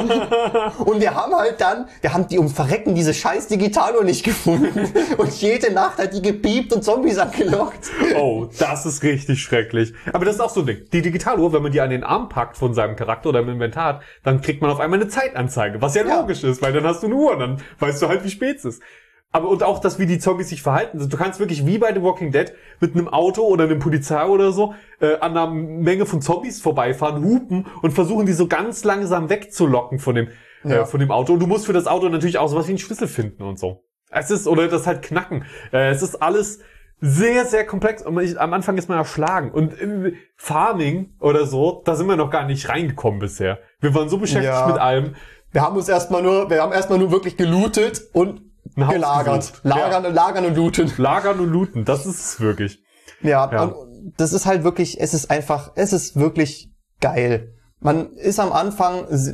Und wir haben die um Verrecken diese scheiß Digitaluhr nicht gefunden. Und jede Nacht hat die gepiept und Zombies angelockt. Oh, das ist richtig schrecklich. Aber das ist auch so ein Ding. Die Digitaluhr, wenn man die an den Arm packt von seinem Charakter oder im Inventar hat, dann kriegt man auf einmal eine Zeitanzeige. Was ja logisch ist, weil dann hast du eine Uhr und dann weißt du halt, wie spät es ist. Aber und auch das, wie die Zombies sich verhalten. Du kannst wirklich wie bei The Walking Dead mit einem Auto oder einem Polizei oder so an einer Menge von Zombies vorbeifahren, hupen und versuchen, die so ganz langsam wegzulocken von dem Auto. Und du musst für das Auto natürlich auch sowas wie einen Schlüssel finden und so. Oder das halt knacken. Es ist alles sehr, sehr komplex. Und am Anfang ist man erschlagen. Und Farming oder so, da sind wir noch gar nicht reingekommen bisher. Wir waren so beschäftigt mit allem. Wir haben erstmal nur wirklich gelootet und gelagert. Lagern und looten. Lagern und looten, das ist es wirklich. Ja. Und das ist halt wirklich, es ist wirklich geil. Man ist am Anfang, es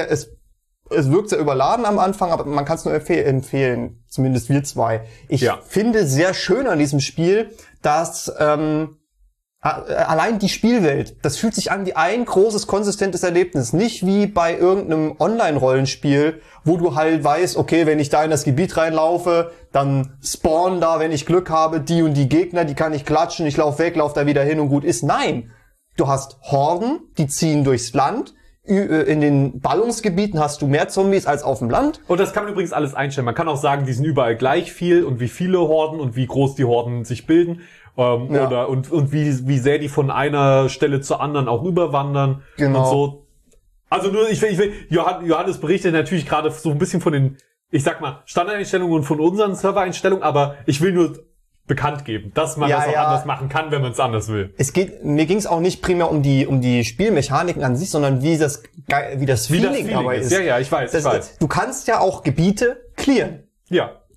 wirkt sehr überladen am Anfang, aber man kann es nur empfehlen, zumindest wir zwei. Ich finde sehr schön an diesem Spiel, dass allein die Spielwelt, das fühlt sich an wie ein großes, konsistentes Erlebnis. Nicht wie bei irgendeinem Online-Rollenspiel, wo du halt weißt, okay, wenn ich da in das Gebiet reinlaufe, dann spawnen da, wenn ich Glück habe, die und die Gegner, die kann ich klatschen, ich laufe weg, laufe da wieder hin und gut ist. Nein, du hast Horden, die ziehen durchs Land. In den Ballungsgebieten hast du mehr Zombies als auf dem Land. Und das kann man übrigens alles einstellen. Man kann auch sagen, die sind überall gleich viel und wie viele Horden und wie groß die Horden sich bilden. Und wie sehr die von einer Stelle zur anderen auch überwandern. Genau. Und so. Also nur, ich will, Johannes berichtet natürlich gerade so ein bisschen von den, ich sag mal, Standardeinstellungen und von unseren Servereinstellungen, aber ich will nur bekannt geben, dass man das auch anders machen kann, wenn man es anders will. Mir ging es auch nicht primär um die Spielmechaniken an sich, sondern wie das Feeling dabei ist. Ja, ich weiß. Du kannst ja auch Gebiete clearen. Ja.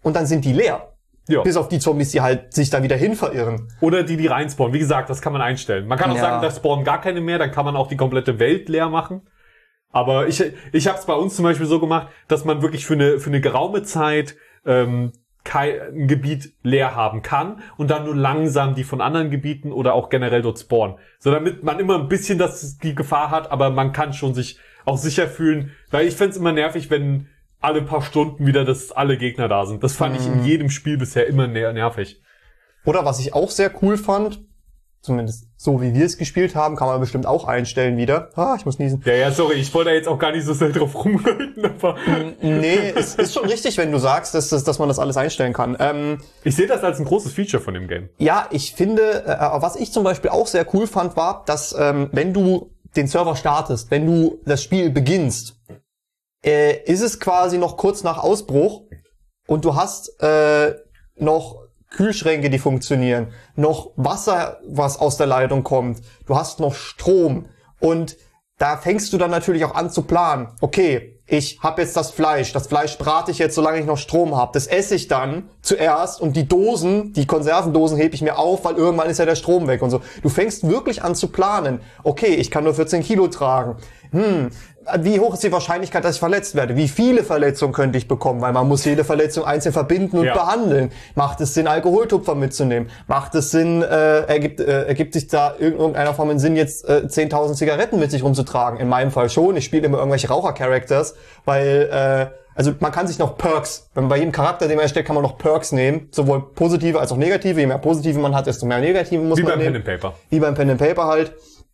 und dann sind die leer. Ja. Bis auf die Zombies, die halt sich da wieder hin verirren. Oder die reinspawnen. Wie gesagt, das kann man einstellen. Man kann auch sagen, da spawnen gar keine mehr, dann kann man auch die komplette Welt leer machen. Aber ich habe es bei uns zum Beispiel so gemacht, dass man wirklich für eine geraume Zeit ein Gebiet leer haben kann und dann nur langsam die von anderen Gebieten oder auch generell dort spawnen. So damit man immer ein bisschen die Gefahr hat, aber man kann schon sich auch sicher fühlen. Weil ich find's immer nervig, wenn alle paar Stunden wieder, dass alle Gegner da sind. Das fand ich in jedem Spiel bisher immer nervig. Oder was ich auch sehr cool fand, zumindest so wie wir es gespielt haben, kann man bestimmt auch einstellen wieder. Ich muss niesen. Ja, sorry, ich wollte da jetzt auch gar nicht so sehr drauf rumreiten, aber... Nee, es ist schon richtig, wenn du sagst, dass man das alles einstellen kann. Ich sehe das als ein großes Feature von dem Game. Ja, ich finde, was ich zum Beispiel auch sehr cool fand, war, dass wenn du den Server startest, wenn du das Spiel beginnst, ist es quasi noch kurz nach Ausbruch und du hast noch Kühlschränke, die funktionieren, noch Wasser, was aus der Leitung kommt, du hast noch Strom und da fängst du dann natürlich auch an zu planen. Okay, ich habe jetzt das Fleisch brate ich jetzt, solange ich noch Strom habe. Das esse ich dann zuerst und die Konservendosen hebe ich mir auf, weil irgendwann ist ja der Strom weg und so. Du fängst wirklich an zu planen. Okay, ich kann nur 14 Kilo tragen. Wie hoch ist die Wahrscheinlichkeit, dass ich verletzt werde? Wie viele Verletzungen könnte ich bekommen? Weil man muss jede Verletzung einzeln verbinden und behandeln. Macht es Sinn, Alkoholtupfer mitzunehmen? Macht es Sinn, ergibt sich da irgendeiner Form einen Sinn, jetzt 10.000 Zigaretten mit sich rumzutragen? In meinem Fall schon. Ich spiele immer irgendwelche Raucher-Characters, weil also man kann sich noch Perks, wenn man bei jedem Charakter, den man erstellt, kann man noch Perks nehmen, sowohl positive als auch negative. Je mehr positive man hat, desto mehr negative muss man nehmen. Wie beim Pen and Paper. Wie beim Pen and Paper halt.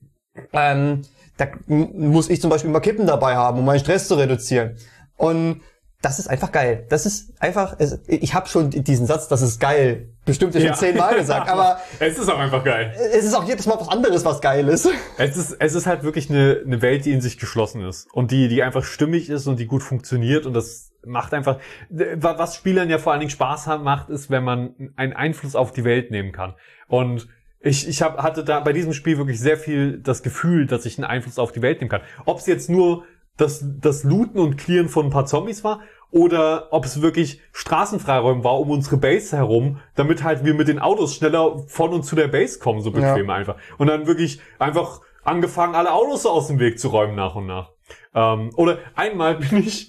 Da muss ich zum Beispiel immer Kippen dabei haben, um meinen Stress zu reduzieren. Und das ist einfach geil. Das ist einfach, ich habe schon diesen Satz, das ist geil, bestimmt schon 10-mal gesagt, aber es ist auch einfach geil. Es ist auch jedes Mal was anderes, was geil ist. Es ist halt wirklich eine Welt, die in sich geschlossen ist und die einfach stimmig ist und die gut funktioniert und das macht einfach, was Spielern ja vor allen Dingen Spaß macht, ist, wenn man einen Einfluss auf die Welt nehmen kann. Und ich hatte da bei diesem Spiel wirklich sehr viel das Gefühl, dass ich einen Einfluss auf die Welt nehmen kann. Ob es jetzt nur das Looten und Clearen von ein paar Zombies war oder ob es wirklich Straßenfreiräumen war um unsere Base herum, damit halt wir mit den Autos schneller von und zu der Base kommen, so bequem einfach. Und dann wirklich einfach angefangen, alle Autos so aus dem Weg zu räumen nach und nach. Oder einmal bin ich,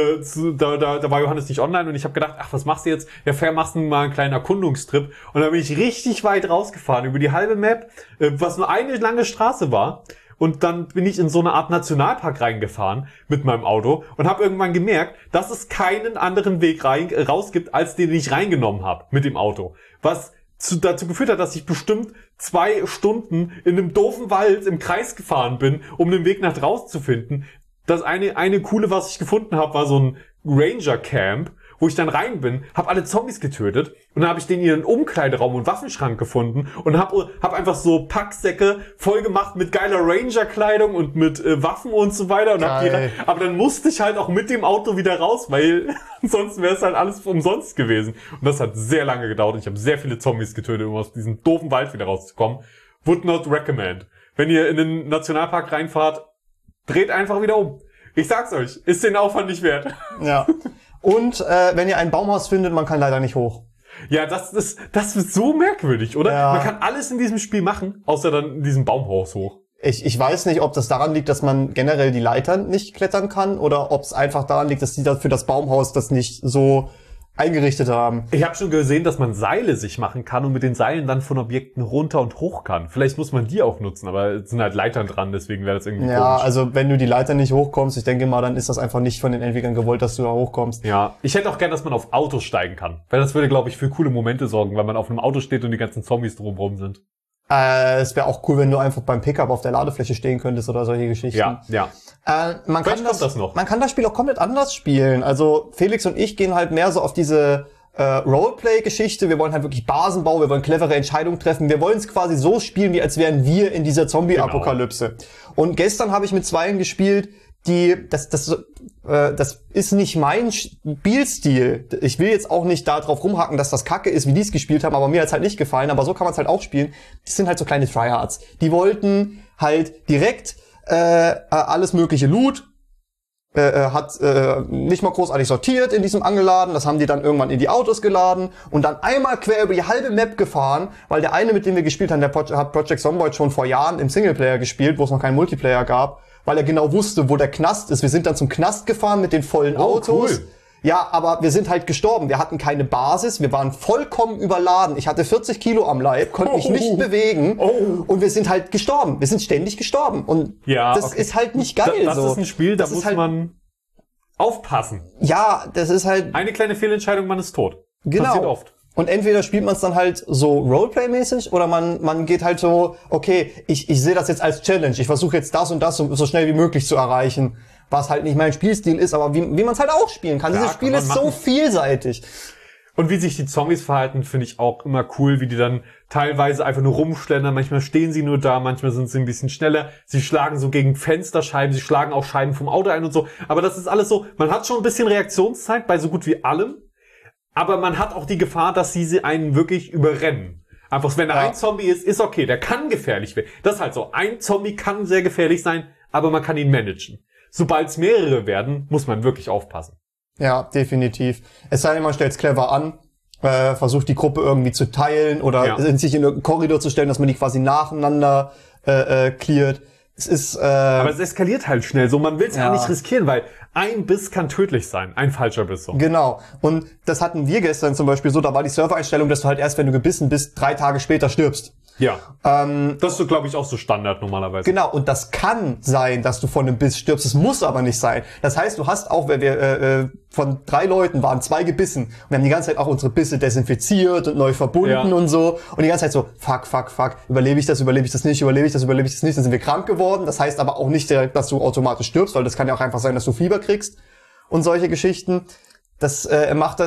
da war Johannes nicht online und ich habe gedacht, ach, was machst du jetzt? Ja, machst du mal einen kleinen Erkundungstrip. Und dann bin ich richtig weit rausgefahren, über die halbe Map, was nur eine lange Straße war. Und dann bin ich in so eine Art Nationalpark reingefahren mit meinem Auto und habe irgendwann gemerkt, dass es keinen anderen Weg raus gibt, als den ich reingenommen habe mit dem Auto. Was dazu geführt hat, dass ich bestimmt 2 Stunden in einem doofen Wald im Kreis gefahren bin, um den Weg nach draußen zu finden. Das eine coole, was ich gefunden habe, war so ein Ranger-Camp, wo ich dann rein bin, habe alle Zombies getötet und dann habe ich den ihren Umkleideraum und Waffenschrank gefunden und hab einfach so Packsäcke voll gemacht mit geiler Ranger-Kleidung und mit Waffen und so weiter. Und aber dann musste ich halt auch mit dem Auto wieder raus, weil sonst wäre es halt alles umsonst gewesen. Und das hat sehr lange gedauert. Ich habe sehr viele Zombies getötet, um aus diesem doofen Wald wieder rauszukommen. Would not recommend. Wenn ihr in den Nationalpark reinfahrt, dreht einfach wieder um. Ich sag's euch, ist den Aufwand nicht wert. Ja. Und wenn ihr ein Baumhaus findet, man kann leider nicht hoch. Ja, das ist so merkwürdig, oder? Ja. Man kann alles in diesem Spiel machen, außer dann in diesem Baumhaus hoch. Ich weiß nicht, ob das daran liegt, dass man generell die Leitern nicht klettern kann oder ob es einfach daran liegt, dass die für das Baumhaus das nicht so eingerichtet haben. Ich habe schon gesehen, dass man Seile sich machen kann und mit den Seilen dann von Objekten runter und hoch kann. Vielleicht muss man die auch nutzen, aber es sind halt Leitern dran, deswegen wäre das irgendwie komisch. Ja, also wenn du die Leiter nicht hochkommst, ich denke mal, dann ist das einfach nicht von den Entwicklern gewollt, dass du da hochkommst. Ja, ich hätte auch gern, dass man auf Autos steigen kann. Weil das würde, glaube ich, für coole Momente sorgen, weil man auf einem Auto steht und die ganzen Zombies drumherum sind. Es wäre auch cool, wenn du einfach beim Pickup auf der Ladefläche stehen könntest oder solche Geschichten. Ja. Man kann das Spiel auch komplett anders spielen. Also Felix und ich gehen halt mehr so auf diese Roleplay-Geschichte. Wir wollen halt wirklich Basenbau, wir wollen clevere Entscheidungen treffen. Wir wollen es quasi so spielen, wie als wären wir in dieser Zombie-Apokalypse. Genau. Und gestern habe ich mit Zweien gespielt, das ist nicht mein Spielstil. Ich will jetzt auch nicht da drauf rumhacken, dass das Kacke ist, wie die es gespielt haben, aber mir hat's halt nicht gefallen. Aber so kann man es halt auch spielen. Das sind halt so kleine Tryhards. Die wollten halt direkt alles mögliche Loot hat nicht mal großartig sortiert in diesem Angelladen. Das haben die dann irgendwann in die Autos geladen und dann einmal quer über die halbe Map gefahren, weil der eine, mit dem wir gespielt haben, hat Project Zomboid schon vor Jahren im Singleplayer gespielt, wo es noch keinen Multiplayer gab, weil er genau wusste, wo der Knast ist. Wir sind dann zum Knast gefahren mit den vollen Autos. Cool. Ja, aber wir sind halt gestorben. Wir hatten keine Basis. Wir waren vollkommen überladen. Ich hatte 40 Kilo am Leib, konnte mich nicht bewegen. Und wir sind halt gestorben. Wir sind ständig gestorben. Und das ist halt nicht geil. Das ist ein Spiel, da muss halt man aufpassen. Ja, das ist halt... Eine kleine Fehlentscheidung, man ist tot. Genau. Passiert oft. Und entweder spielt man es dann halt so Roleplay-mäßig oder man geht halt so, okay, ich sehe das jetzt als Challenge. Ich versuche jetzt das und das so schnell wie möglich zu erreichen. Was halt nicht mein Spielstil ist, aber wie man es halt auch spielen kann. Ja, dieses Spiel ist so vielseitig. Und wie sich die Zombies verhalten, finde ich auch immer cool, wie die dann teilweise einfach nur rumschlendern. Manchmal stehen sie nur da, manchmal sind sie ein bisschen schneller. Sie schlagen so gegen Fensterscheiben, sie schlagen auch Scheiben vom Auto ein und so. Aber das ist alles so, man hat schon ein bisschen Reaktionszeit bei so gut wie allem. Aber man hat auch die Gefahr, dass sie einen wirklich überrennen. Einfach, wenn da ein Zombie ist okay, der kann gefährlich werden. Das ist halt so, ein Zombie kann sehr gefährlich sein, aber man kann ihn managen. Sobald es mehrere werden, muss man wirklich aufpassen. Ja, definitiv. Es sei denn, man stellt es clever an, versucht die Gruppe irgendwie zu teilen oder sich in irgendeinen Korridor zu stellen, dass man die quasi nacheinander cleart. Es ist, aber es eskaliert halt schnell. So, man will es ja nicht riskieren, weil ein Biss kann tödlich sein. Ein falscher Biss. So. Genau. Und das hatten wir gestern zum Beispiel so, da war die Servereinstellung, dass du halt erst, wenn du gebissen bist, 3 Tage später stirbst. Ja. Das ist so, glaube ich, auch so Standard normalerweise. Genau. Und das kann sein, dass du von einem Biss stirbst. Es muss aber nicht sein. Das heißt, du hast auch, wenn wir von 3 Leuten waren 2 gebissen. Und wir haben die ganze Zeit auch unsere Bisse desinfiziert und neu verbunden und so. Und die ganze Zeit so, fuck. Überlebe ich das nicht? Dann sind wir krank geworden. Das heißt aber auch nicht direkt, dass du automatisch stirbst, weil das kann ja auch einfach sein, dass du Fieber kriegst und solche Geschichten. Das macht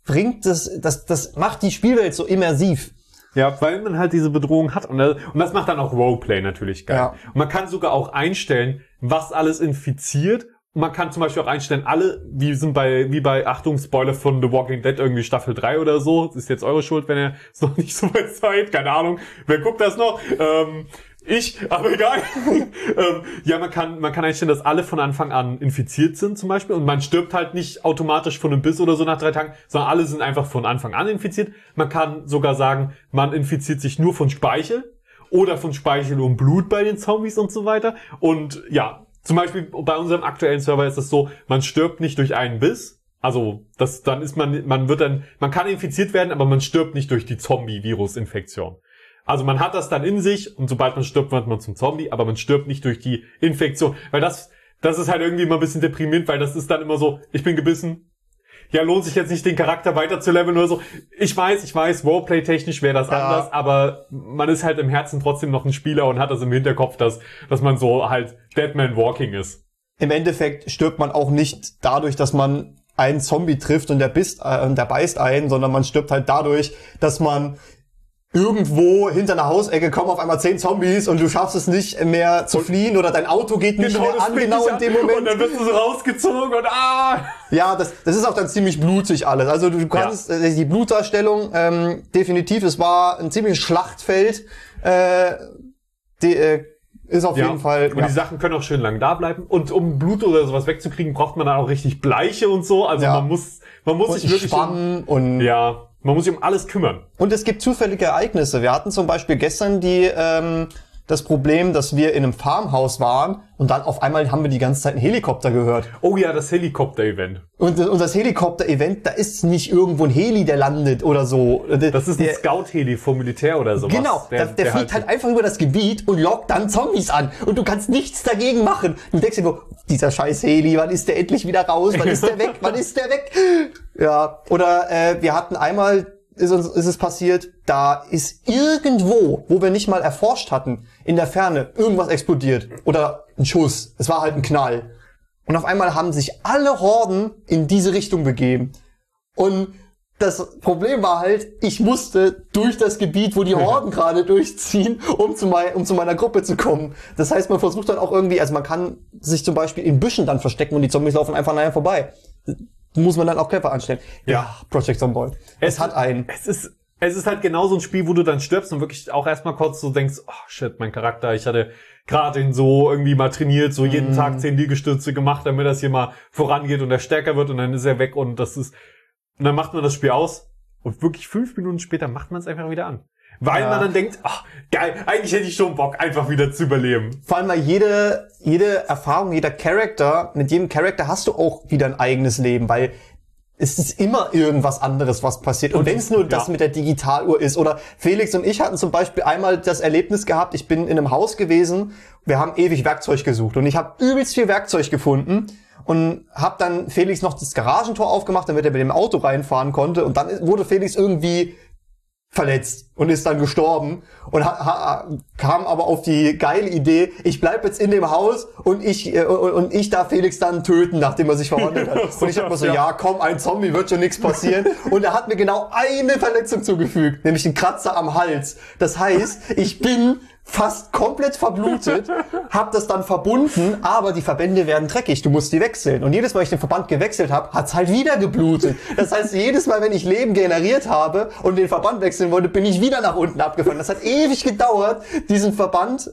die Spielwelt so immersiv. Ja, weil man halt diese Bedrohung hat. Und das macht dann auch Roleplay natürlich geil. Ja. Und man kann sogar auch einstellen, was alles infiziert. Und man kann zum Beispiel auch einstellen, alle, wie bei, Achtung, Spoiler von The Walking Dead, irgendwie Staffel 3 oder so. Das ist jetzt eure Schuld, wenn ihr es noch nicht so weit seid. Keine Ahnung. Wer guckt das noch? Aber egal. Ja, man kann einstellen, dass alle von Anfang an infiziert sind zum Beispiel und man stirbt halt nicht automatisch von einem Biss oder so nach 3 Tagen, sondern alle sind einfach von Anfang an infiziert. Man kann sogar sagen, man infiziert sich nur von Speichel oder von Speichel und Blut bei den Zombies und so weiter. Und ja, zum Beispiel bei unserem aktuellen Server ist es so, man stirbt nicht durch einen Biss. Also, man kann infiziert werden, aber man stirbt nicht durch die Zombie-Virus-Infektion. Also man hat das dann in sich und sobald man stirbt, wird man zum Zombie, aber man stirbt nicht durch die Infektion. Weil das ist halt irgendwie immer ein bisschen deprimierend, weil das ist dann immer so, ich bin gebissen. Ja, lohnt sich jetzt nicht, den Charakter weiter zu leveln oder so. Ich weiß, Roleplay-technisch wäre das anders, aber man ist halt im Herzen trotzdem noch ein Spieler und hat das im Hinterkopf, dass man so halt Deadman Walking ist. Im Endeffekt stirbt man auch nicht dadurch, dass man einen Zombie trifft und der beißt einen, sondern man stirbt halt dadurch, dass man irgendwo hinter einer Hausecke kommen auf einmal 10 Zombies und du schaffst es nicht mehr zu fliehen oder dein Auto geht nicht mehr an, genau in dem Moment. Und dann wirst du so rausgezogen und Ja, das ist auch dann ziemlich blutig alles. Also du kannst die Blutdarstellung, definitiv, es war ein ziemliches Schlachtfeld, ist auf jeden Fall. Und die Sachen können auch schön lang da bleiben. Und um Blut oder sowas wegzukriegen, braucht man dann auch richtig Bleiche und so. Also man muss sich wirklich spannen man muss sich um alles kümmern. Und es gibt zufällige Ereignisse. Wir hatten zum Beispiel gestern das Problem, dass wir in einem Farmhaus waren und dann auf einmal haben wir die ganze Zeit einen Helikopter gehört. Oh ja, das Helikopter-Event. Und das Helikopter-Event, da ist nicht irgendwo ein Heli, der landet oder so. Das ist ein Scout-Heli vom Militär oder sowas. Genau, der fliegt halt einfach über das Gebiet und lockt dann Zombies an. Und du kannst nichts dagegen machen. Du denkst dir nur, dieser scheiß Heli, wann ist der endlich wieder raus? Wann ist der weg? Ja, oder wir hatten einmal, ist es passiert, da ist irgendwo, wo wir nicht mal erforscht hatten, in der Ferne irgendwas explodiert. Oder ein Schuss. Es war halt ein Knall. Und auf einmal haben sich alle Horden in diese Richtung begeben. Und das Problem war halt, ich musste durch das Gebiet, wo die Horden gerade durchziehen, um zu meiner Gruppe zu kommen. Das heißt, man versucht dann auch irgendwie, also man kann sich zum Beispiel in Büschen dann verstecken und die Zombies laufen einfach an einem vorbei. Muss man dann auch clever anstellen. Ja, Project Zomboid. Es hat einen. Es ist es ist halt genau so ein Spiel, wo du dann stirbst und wirklich auch erstmal kurz so denkst, oh shit, mein Charakter, ich hatte gerade ihn so irgendwie mal trainiert, so jeden Tag 10 Liegestütze gemacht, damit das hier mal vorangeht und er stärker wird und dann ist er weg und dann macht man das Spiel aus und wirklich 5 Minuten später macht man es einfach wieder an. Weil man dann denkt, ach, geil, eigentlich hätte ich schon Bock, einfach wieder zu überleben. Vor allem, weil jede Erfahrung, jeder Charakter, mit jedem Charakter hast du auch wieder ein eigenes Leben, weil es ist immer irgendwas anderes, was passiert. Und wenn es nur das mit der Digitaluhr ist. Oder Felix und ich hatten zum Beispiel einmal das Erlebnis gehabt, ich bin in einem Haus gewesen, wir haben ewig Werkzeug gesucht. Und ich habe übelst viel Werkzeug gefunden und habe dann Felix noch das Garagentor aufgemacht, damit er mit dem Auto reinfahren konnte. Und dann wurde Felix irgendwie verletzt und ist dann gestorben und kam aber auf die geile Idee, ich bleib jetzt in dem Haus und ich darf Felix dann töten, nachdem er sich verwandelt hat. Und ich hab mir so, ja komm, ein Zombie, wird schon nichts passieren. Und er hat mir genau eine Verletzung zugefügt, nämlich einen Kratzer am Hals. Das heißt, ich bin fast komplett verblutet, hab das dann verbunden, aber die Verbände werden dreckig, du musst die wechseln. Und jedes Mal, ich den Verband gewechselt habe, hat's halt wieder geblutet. Das heißt, jedes Mal, wenn ich Leben generiert habe und den Verband wechseln wollte, bin ich wieder nach unten abgefallen. Das hat ewig gedauert, diesen Verband,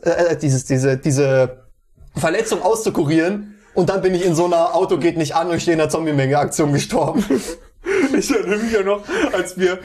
diese Verletzung auszukurieren. Und dann bin ich in so einer Auto geht nicht an und stehe in der Zombie-Menge-Aktion gestorben. Ich erinnere mich ja noch, als wir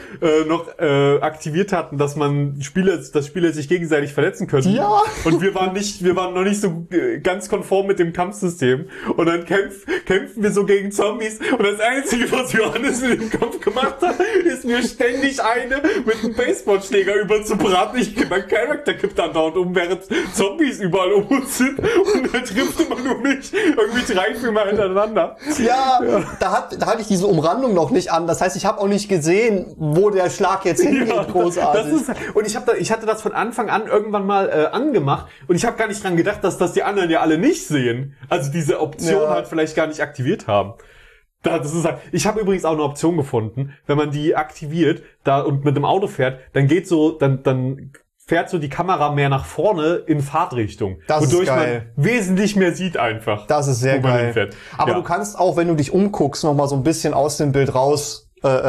aktiviert hatten, dass Spieler sich gegenseitig verletzen können. Ja. Und wir waren noch nicht so ganz konform mit dem Kampfsystem. Und dann kämpfen wir so gegen Zombies. Und das Einzige, was Johannes in dem Kampf gemacht hat, ist mir ständig eine mit einem Baseballschläger überzubraten. Mein Charakter kippt dann dort um, während Zombies überall um uns sind. Und dann trifft immer nur mich irgendwie 3-4 Mal hintereinander. Ja. Da hatte ich diese Umrandung noch nicht an. Das heißt, ich habe auch nicht gesehen, wo der Schlag jetzt hingeht. Ja, großartig. Und ich hatte das von Anfang an irgendwann mal angemacht und ich habe gar nicht dran gedacht, dass das die anderen ja alle nicht sehen. Also diese Option halt vielleicht gar nicht aktiviert haben. Das ist halt, ich habe übrigens auch eine Option gefunden, wenn man die aktiviert und mit dem Auto fährt, dann geht so, dann fährt so die Kamera mehr nach vorne in Fahrtrichtung. Das wodurch ist geil. Man wesentlich mehr sieht einfach. Das ist sehr geil. Aber du kannst auch, wenn du dich umguckst, noch mal so ein bisschen aus dem Bild raus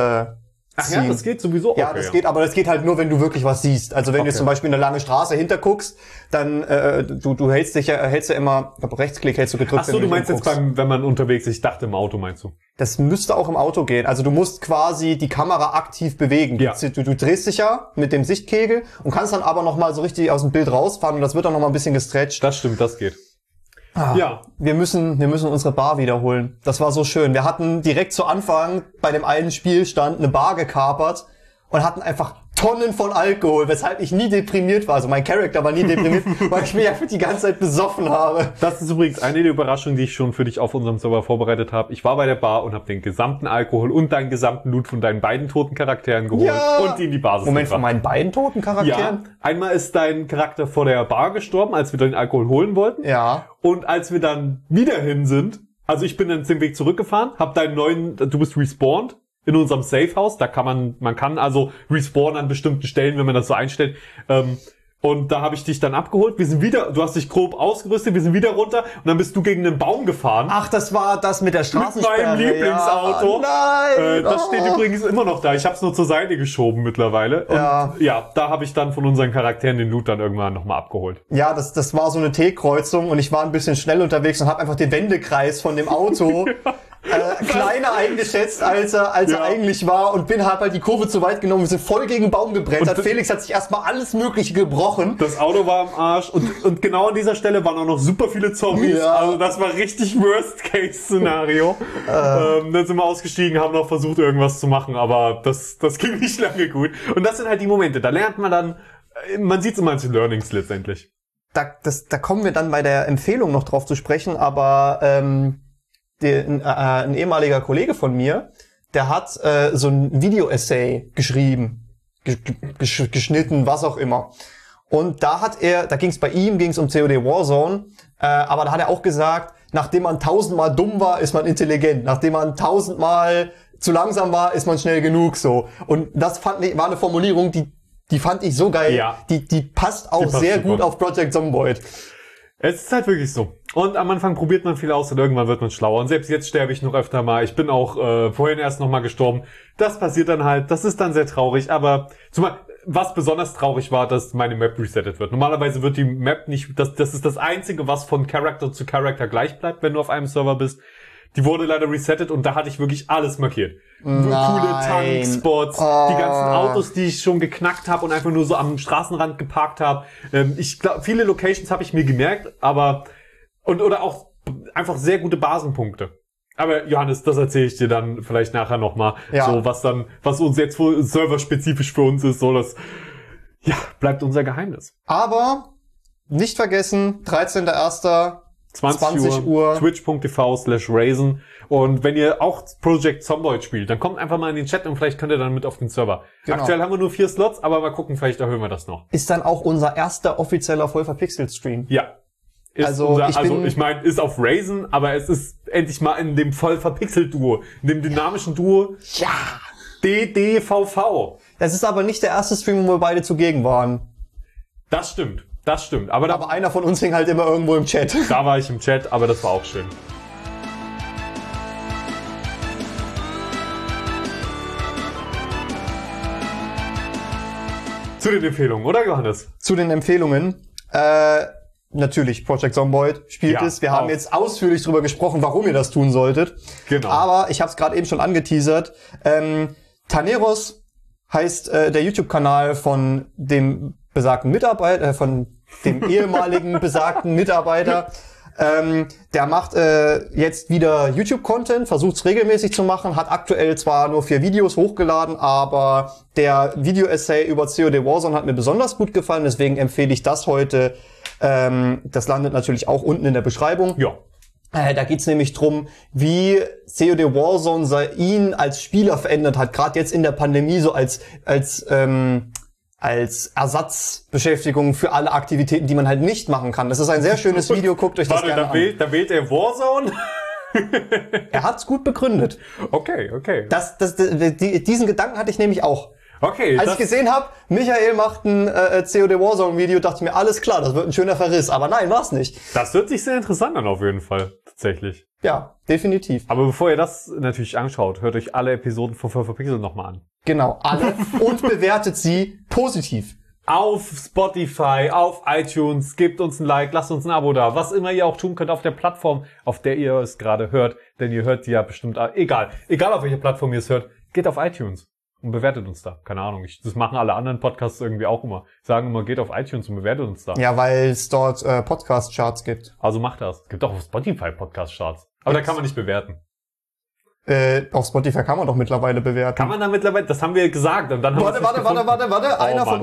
Ach ja, das geht sowieso. Ja, das geht, aber das geht halt nur, wenn du wirklich was siehst. Also wenn du jetzt zum Beispiel eine lange Straße hinterguckst, dann du hältst ja immer, ich glaube Rechtsklick hältst du gedrückt. Ach so, du meinst jetzt wenn man unterwegs ist. Ich dachte im Auto meinst du? Das müsste auch im Auto gehen. Also du musst quasi die Kamera aktiv bewegen. Ja. Du drehst dich ja mit dem Sichtkegel und kannst dann aber noch mal so richtig aus dem Bild rausfahren und das wird dann noch mal ein bisschen gestretcht. Das stimmt, das geht. Ja. Wir müssen unsere Bar wiederholen. Das war so schön. Wir hatten direkt zu Anfang bei dem einen Spielstand eine Bar gekapert und hatten einfach Tonnen von Alkohol, weshalb ich nie deprimiert war. Also mein Charakter war nie deprimiert, weil ich mich einfach die ganze Zeit besoffen habe. Das ist übrigens eine der Überraschungen, die ich schon für dich auf unserem Server vorbereitet habe. Ich war bei der Bar und habe den gesamten Alkohol und deinen gesamten Loot von deinen beiden toten Charakteren geholt und die in die Basis Moment, gebracht. von meinen beiden toten Charakteren? Ja, einmal ist dein Charakter vor der Bar gestorben, als wir den Alkohol holen wollten. Ja. Und als wir dann wieder hin sind, also ich bin dann den Weg zurückgefahren, hab du bist respawned in unserem Safehouse, da man kann also respawnen an bestimmten Stellen, wenn man das so einstellt. Und da habe ich dich dann abgeholt. Du hast dich grob ausgerüstet, wir sind wieder runter und dann bist du gegen einen Baum gefahren. Ach, das war das mit der Straßensperre. Mit meinem Lieblingsauto. Ja, nein! Das steht übrigens immer noch da. Ich habe es nur zur Seite geschoben mittlerweile. Und da habe ich dann von unseren Charakteren den Loot dann irgendwann nochmal abgeholt. Ja, das war so eine T-Kreuzung und ich war ein bisschen schnell unterwegs und habe einfach den Wendekreis von dem Auto kleiner eingeschätzt, als er eigentlich war und bin halt die Kurve zu weit genommen. Wir sind voll gegen den Baum gebrettert. Felix hat sich erstmal alles Mögliche gebrochen. Das Auto war am Arsch und genau an dieser Stelle waren auch noch super viele Zombies. Ja. Also das war richtig Worst-Case-Szenario. Dann sind wir ausgestiegen, haben noch versucht irgendwas zu machen, aber das ging nicht lange gut. Und das sind halt die Momente, da lernt man dann, man sieht es immer als Learnings letztendlich. Da kommen wir dann bei der Empfehlung noch drauf zu sprechen, aber ein ehemaliger Kollege von mir, der hat so ein Video-Essay geschrieben, geschnitten, was auch immer. Und da ging es um COD Warzone, aber da hat er auch gesagt, nachdem man 1000-mal dumm war, ist man intelligent. Nachdem man 1000-mal zu langsam war, ist man schnell genug so. Und das war eine Formulierung, die fand ich so geil. Ja. Die passt auch sehr gut auf Project Zomboid. Es ist halt wirklich so. Und am Anfang probiert man viel aus und irgendwann wird man schlauer. Und selbst jetzt sterbe ich noch öfter mal. Ich bin auch vorhin erst noch mal gestorben. Das passiert dann halt. Das ist dann sehr traurig. Aber zumal, was besonders traurig war, dass meine Map resettet wird. Normalerweise wird die Map nicht, das ist das Einzige, was von Charakter zu Charakter gleich bleibt, wenn du auf einem Server bist. Die wurde leider resettet und da hatte ich wirklich alles markiert. Coole Tankspots, die ganzen Autos, die ich schon geknackt habe und einfach nur so am Straßenrand geparkt habe. Ich glaube, viele Locations habe ich mir gemerkt, aber oder auch einfach sehr gute Basenpunkte. Aber Johannes, das erzähle ich dir dann vielleicht nachher nochmal. Ja. So, was uns jetzt serverspezifisch für uns ist, so das, ja, bleibt unser Geheimnis. Aber nicht vergessen, 13.01. 20 Uhr. Twitch.tv/Raisin. Und wenn ihr auch Project Zomboid spielt, dann kommt einfach mal in den Chat und vielleicht könnt ihr dann mit auf den Server. Genau. Aktuell haben wir nur 4 Slots, aber mal gucken, vielleicht erhöhen wir das noch. Ist dann auch unser erster offizieller voll verpixelt Stream. Ja. Ich meine, ist auf Raisin, aber es ist endlich mal in dem voll verpixelt Duo, in dem dynamischen Duo. Ja. DDVV. Das ist aber nicht der erste Stream, wo wir beide zugegen waren. Das stimmt. Aber einer von uns hing halt immer irgendwo im Chat. da war ich im Chat, aber das war auch schön. Zu den Empfehlungen, oder Johannes? Zu den Empfehlungen. Natürlich, Project Zomboid spielt Ja, es. Wir haben jetzt ausführlich drüber gesprochen, warum ihr das tun solltet. Genau. Aber ich habe es gerade eben schon angeteasert. Taneros heißt der YouTube-Kanal von dem besagten Mitarbeiter, von dem ehemaligen besagten Mitarbeiter. Der macht jetzt wieder YouTube-Content, versucht es regelmäßig zu machen, hat aktuell zwar nur 4 Videos hochgeladen, aber der Video-Essay über COD Warzone hat mir besonders gut gefallen, deswegen empfehle ich das heute. Das landet natürlich auch unten in der Beschreibung. Ja. Da geht's nämlich drum, wie COD Warzone ihn als Spieler verändert hat, gerade jetzt in der Pandemie so als Ersatzbeschäftigung für alle Aktivitäten, die man halt nicht machen kann. Das ist ein sehr schönes Video, guckt euch das gerne an. Da wählt er Warzone? Er hat's gut begründet. Okay. Diesen Gedanken hatte ich nämlich auch. Okay. Als ich gesehen habe, Michael macht ein COD Warzone Video, dachte ich mir, alles klar, das wird ein schöner Verriss. Aber nein, war's nicht. Das hört sich sehr interessant an, auf jeden Fall. Tatsächlich. Ja, definitiv. Aber bevor ihr das natürlich anschaut, hört euch alle Episoden von Voll verpixelt nochmal an. Genau, alle. Und bewertet sie positiv. Auf Spotify, auf iTunes, gebt uns ein Like, lasst uns ein Abo da. Was immer ihr auch tun könnt auf der Plattform, auf der ihr es gerade hört. Denn ihr hört die ja bestimmt, egal auf welcher Plattform ihr es hört, geht auf iTunes und bewertet uns da. Keine Ahnung, das machen alle anderen Podcasts irgendwie auch immer. Sagen immer, geht auf iTunes und bewertet uns da. Ja, weil es dort Podcast-Charts gibt. Also macht das. Es gibt auch auf Spotify Podcast-Charts. Aber da kann man nicht bewerten. Auf Spotify kann man doch mittlerweile bewerten. Kann man da mittlerweile, das haben wir gesagt. Und dann haben Warte.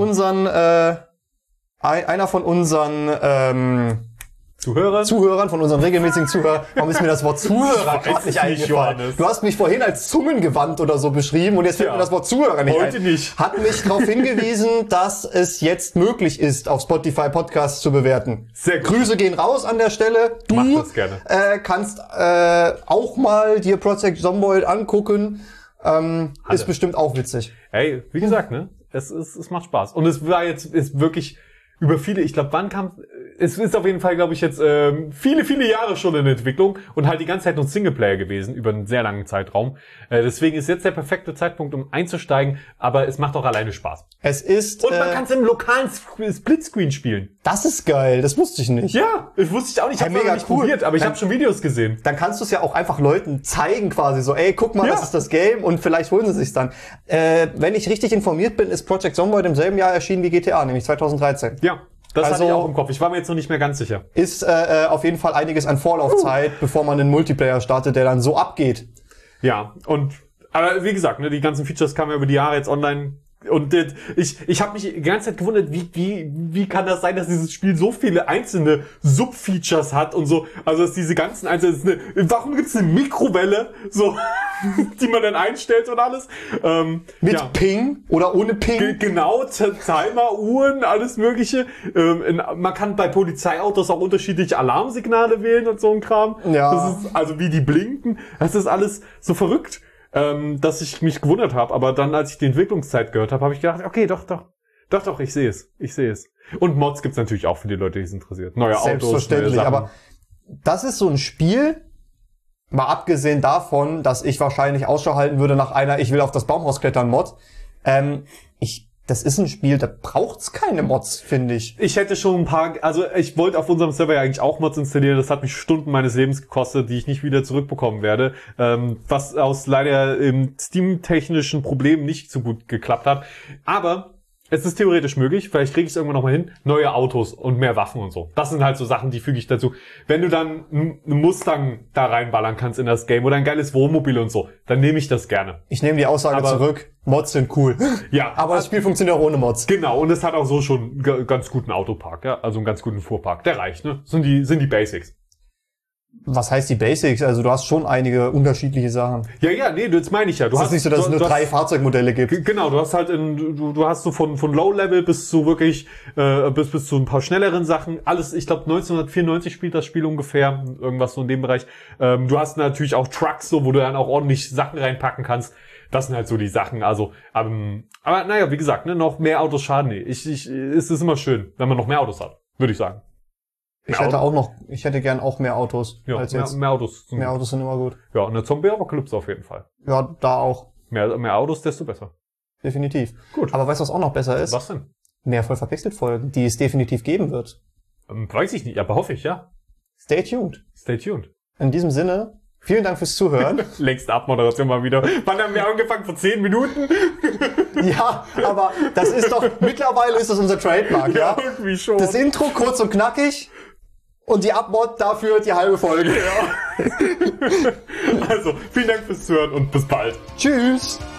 Einer von unseren Zuhörern, von unseren regelmäßigen Zuhörern. Warum ist mir das Wort Zuhörer gerade nicht eingefallen? Du hast mich vorhin als Zungengewandt oder so beschrieben und jetzt fällt mir das Wort Zuhörer nicht heute ein. nicht. Hat mich darauf hingewiesen, dass es jetzt möglich ist, auf Spotify Podcasts zu bewerten. Sehr gut. Grüße gehen raus an der Stelle. Du Mach das gerne. Kannst auch mal dir Project Zomboid angucken. Ist bestimmt auch witzig. Hey, wie gesagt, ne? Es macht Spaß. Und es war jetzt, ist wirklich über viele, ich glaube, es ist auf jeden Fall, glaube ich, jetzt viele Jahre schon in Entwicklung und halt die ganze Zeit nur Singleplayer gewesen, über einen sehr langen Zeitraum. Deswegen ist jetzt der perfekte Zeitpunkt, um einzusteigen, aber es macht auch alleine Spaß. Es ist... Und man kann es im lokalen Splitscreen spielen. Das ist geil, das wusste ich nicht. Ja, das wusste ich auch nicht. Ich habe es nicht probiert, aber ich habe schon Videos gesehen. Dann kannst du es ja auch einfach Leuten zeigen quasi so, ey, guck mal, das ist das Game und vielleicht holen sie sich's dann. Wenn ich richtig informiert bin, ist Project Zomboid im selben Jahr erschienen wie GTA, nämlich 2013. Ja, das hatte ich auch im Kopf. Ich war mir jetzt noch nicht mehr ganz sicher. Ist auf jeden Fall einiges an Vorlaufzeit, bevor man einen Multiplayer startet, der dann so abgeht. Ja, aber wie gesagt, ne, die ganzen Features kamen ja über die Jahre jetzt online. Und ich habe mich die ganze Zeit gewundert, wie kann das sein, dass dieses Spiel so viele einzelne Subfeatures hat und so, also dass diese ganzen einzelnen, warum gibt's eine Mikrowelle, so, die man dann einstellt und alles? Mit Ping oder ohne Ping? Genau, Timer, Uhren, alles mögliche. Man kann bei Polizeiautos auch unterschiedliche Alarmsignale wählen und so ein Kram. Ja. Das ist, also wie die blinken, das ist alles so verrückt. Dass ich mich gewundert habe, aber dann, als ich die Entwicklungszeit gehört habe, habe ich gedacht, okay, doch, Doch, ich sehe es. Ich sehe es. Und Mods gibt's natürlich auch für die Leute, die es interessiert. Neue Autos, selbstverständlich, neue Sachen. aber das ist so ein Spiel, mal abgesehen davon, dass ich wahrscheinlich Ausschau halten würde nach einer Ich will auf das Baumhaus klettern Mod. Das ist ein Spiel, da braucht's keine Mods, finde ich. Ich hätte schon ein paar, also ich wollte auf unserem Server ja eigentlich auch Mods installieren, das hat mich Stunden meines Lebens gekostet, die ich nicht wieder zurückbekommen werde, was aus leider Steam-technischen Problemen nicht so gut geklappt hat. Aber es ist theoretisch möglich, vielleicht kriege ich es irgendwann nochmal hin, neue Autos und mehr Waffen und so. Das sind halt so Sachen, die füge ich dazu. Wenn du dann einen Mustang da reinballern kannst in das Game oder ein geiles Wohnmobil und so, dann nehme ich das gerne. Ich nehme die Aussage zurück, Mods sind cool. Ja. Aber das Spiel funktioniert auch ohne Mods. Genau, und es hat auch so schon einen ganz guten Autopark, ja, also einen ganz guten Fuhrpark. Der reicht, ne? Sind die Basics. Was heißt die Basics? Also du hast schon einige unterschiedliche Sachen. Ja, nee, das meine ich ja. Es ist nicht so, dass es nur 3 Fahrzeugmodelle gibt. Genau, du hast halt du hast so von Low-Level bis zu wirklich bis zu ein paar schnelleren Sachen. Alles, ich glaube 1994 spielt das Spiel ungefähr, irgendwas so in dem Bereich. Du hast natürlich auch Trucks, so wo du dann auch ordentlich Sachen reinpacken kannst. Das sind halt so die Sachen. Also, aber naja, wie gesagt, ne, noch mehr Autos schaden nicht. Es ist immer schön, wenn man noch mehr Autos hat, würde ich sagen. Ich hätte gern auch mehr Autos. Ja, als mehr, jetzt. mehr Autos. Mehr Autos sind immer gut. Ja, und eine Zombie-Apokalypse auf jeden Fall. Ja, da auch. Mehr Autos, desto besser. Definitiv. Gut. Aber weißt du, was auch noch besser ist? Was denn? Mehr voll verpixelt Folgen, die es definitiv geben wird. Weiß ich nicht, aber hoffe ich, ja. Stay tuned. Stay tuned. In diesem Sinne, vielen Dank fürs Zuhören. Längste Abmoderation mal wieder. Wann haben wir angefangen? Vor 10 Minuten? Ja, aber das ist doch, mittlerweile ist das unser Trademark, ja? Irgendwie schon. Das Intro kurz und knackig und die Abmod dafür die halbe Folge. Ja. Also, vielen Dank fürs Zuhören und bis bald. Tschüss.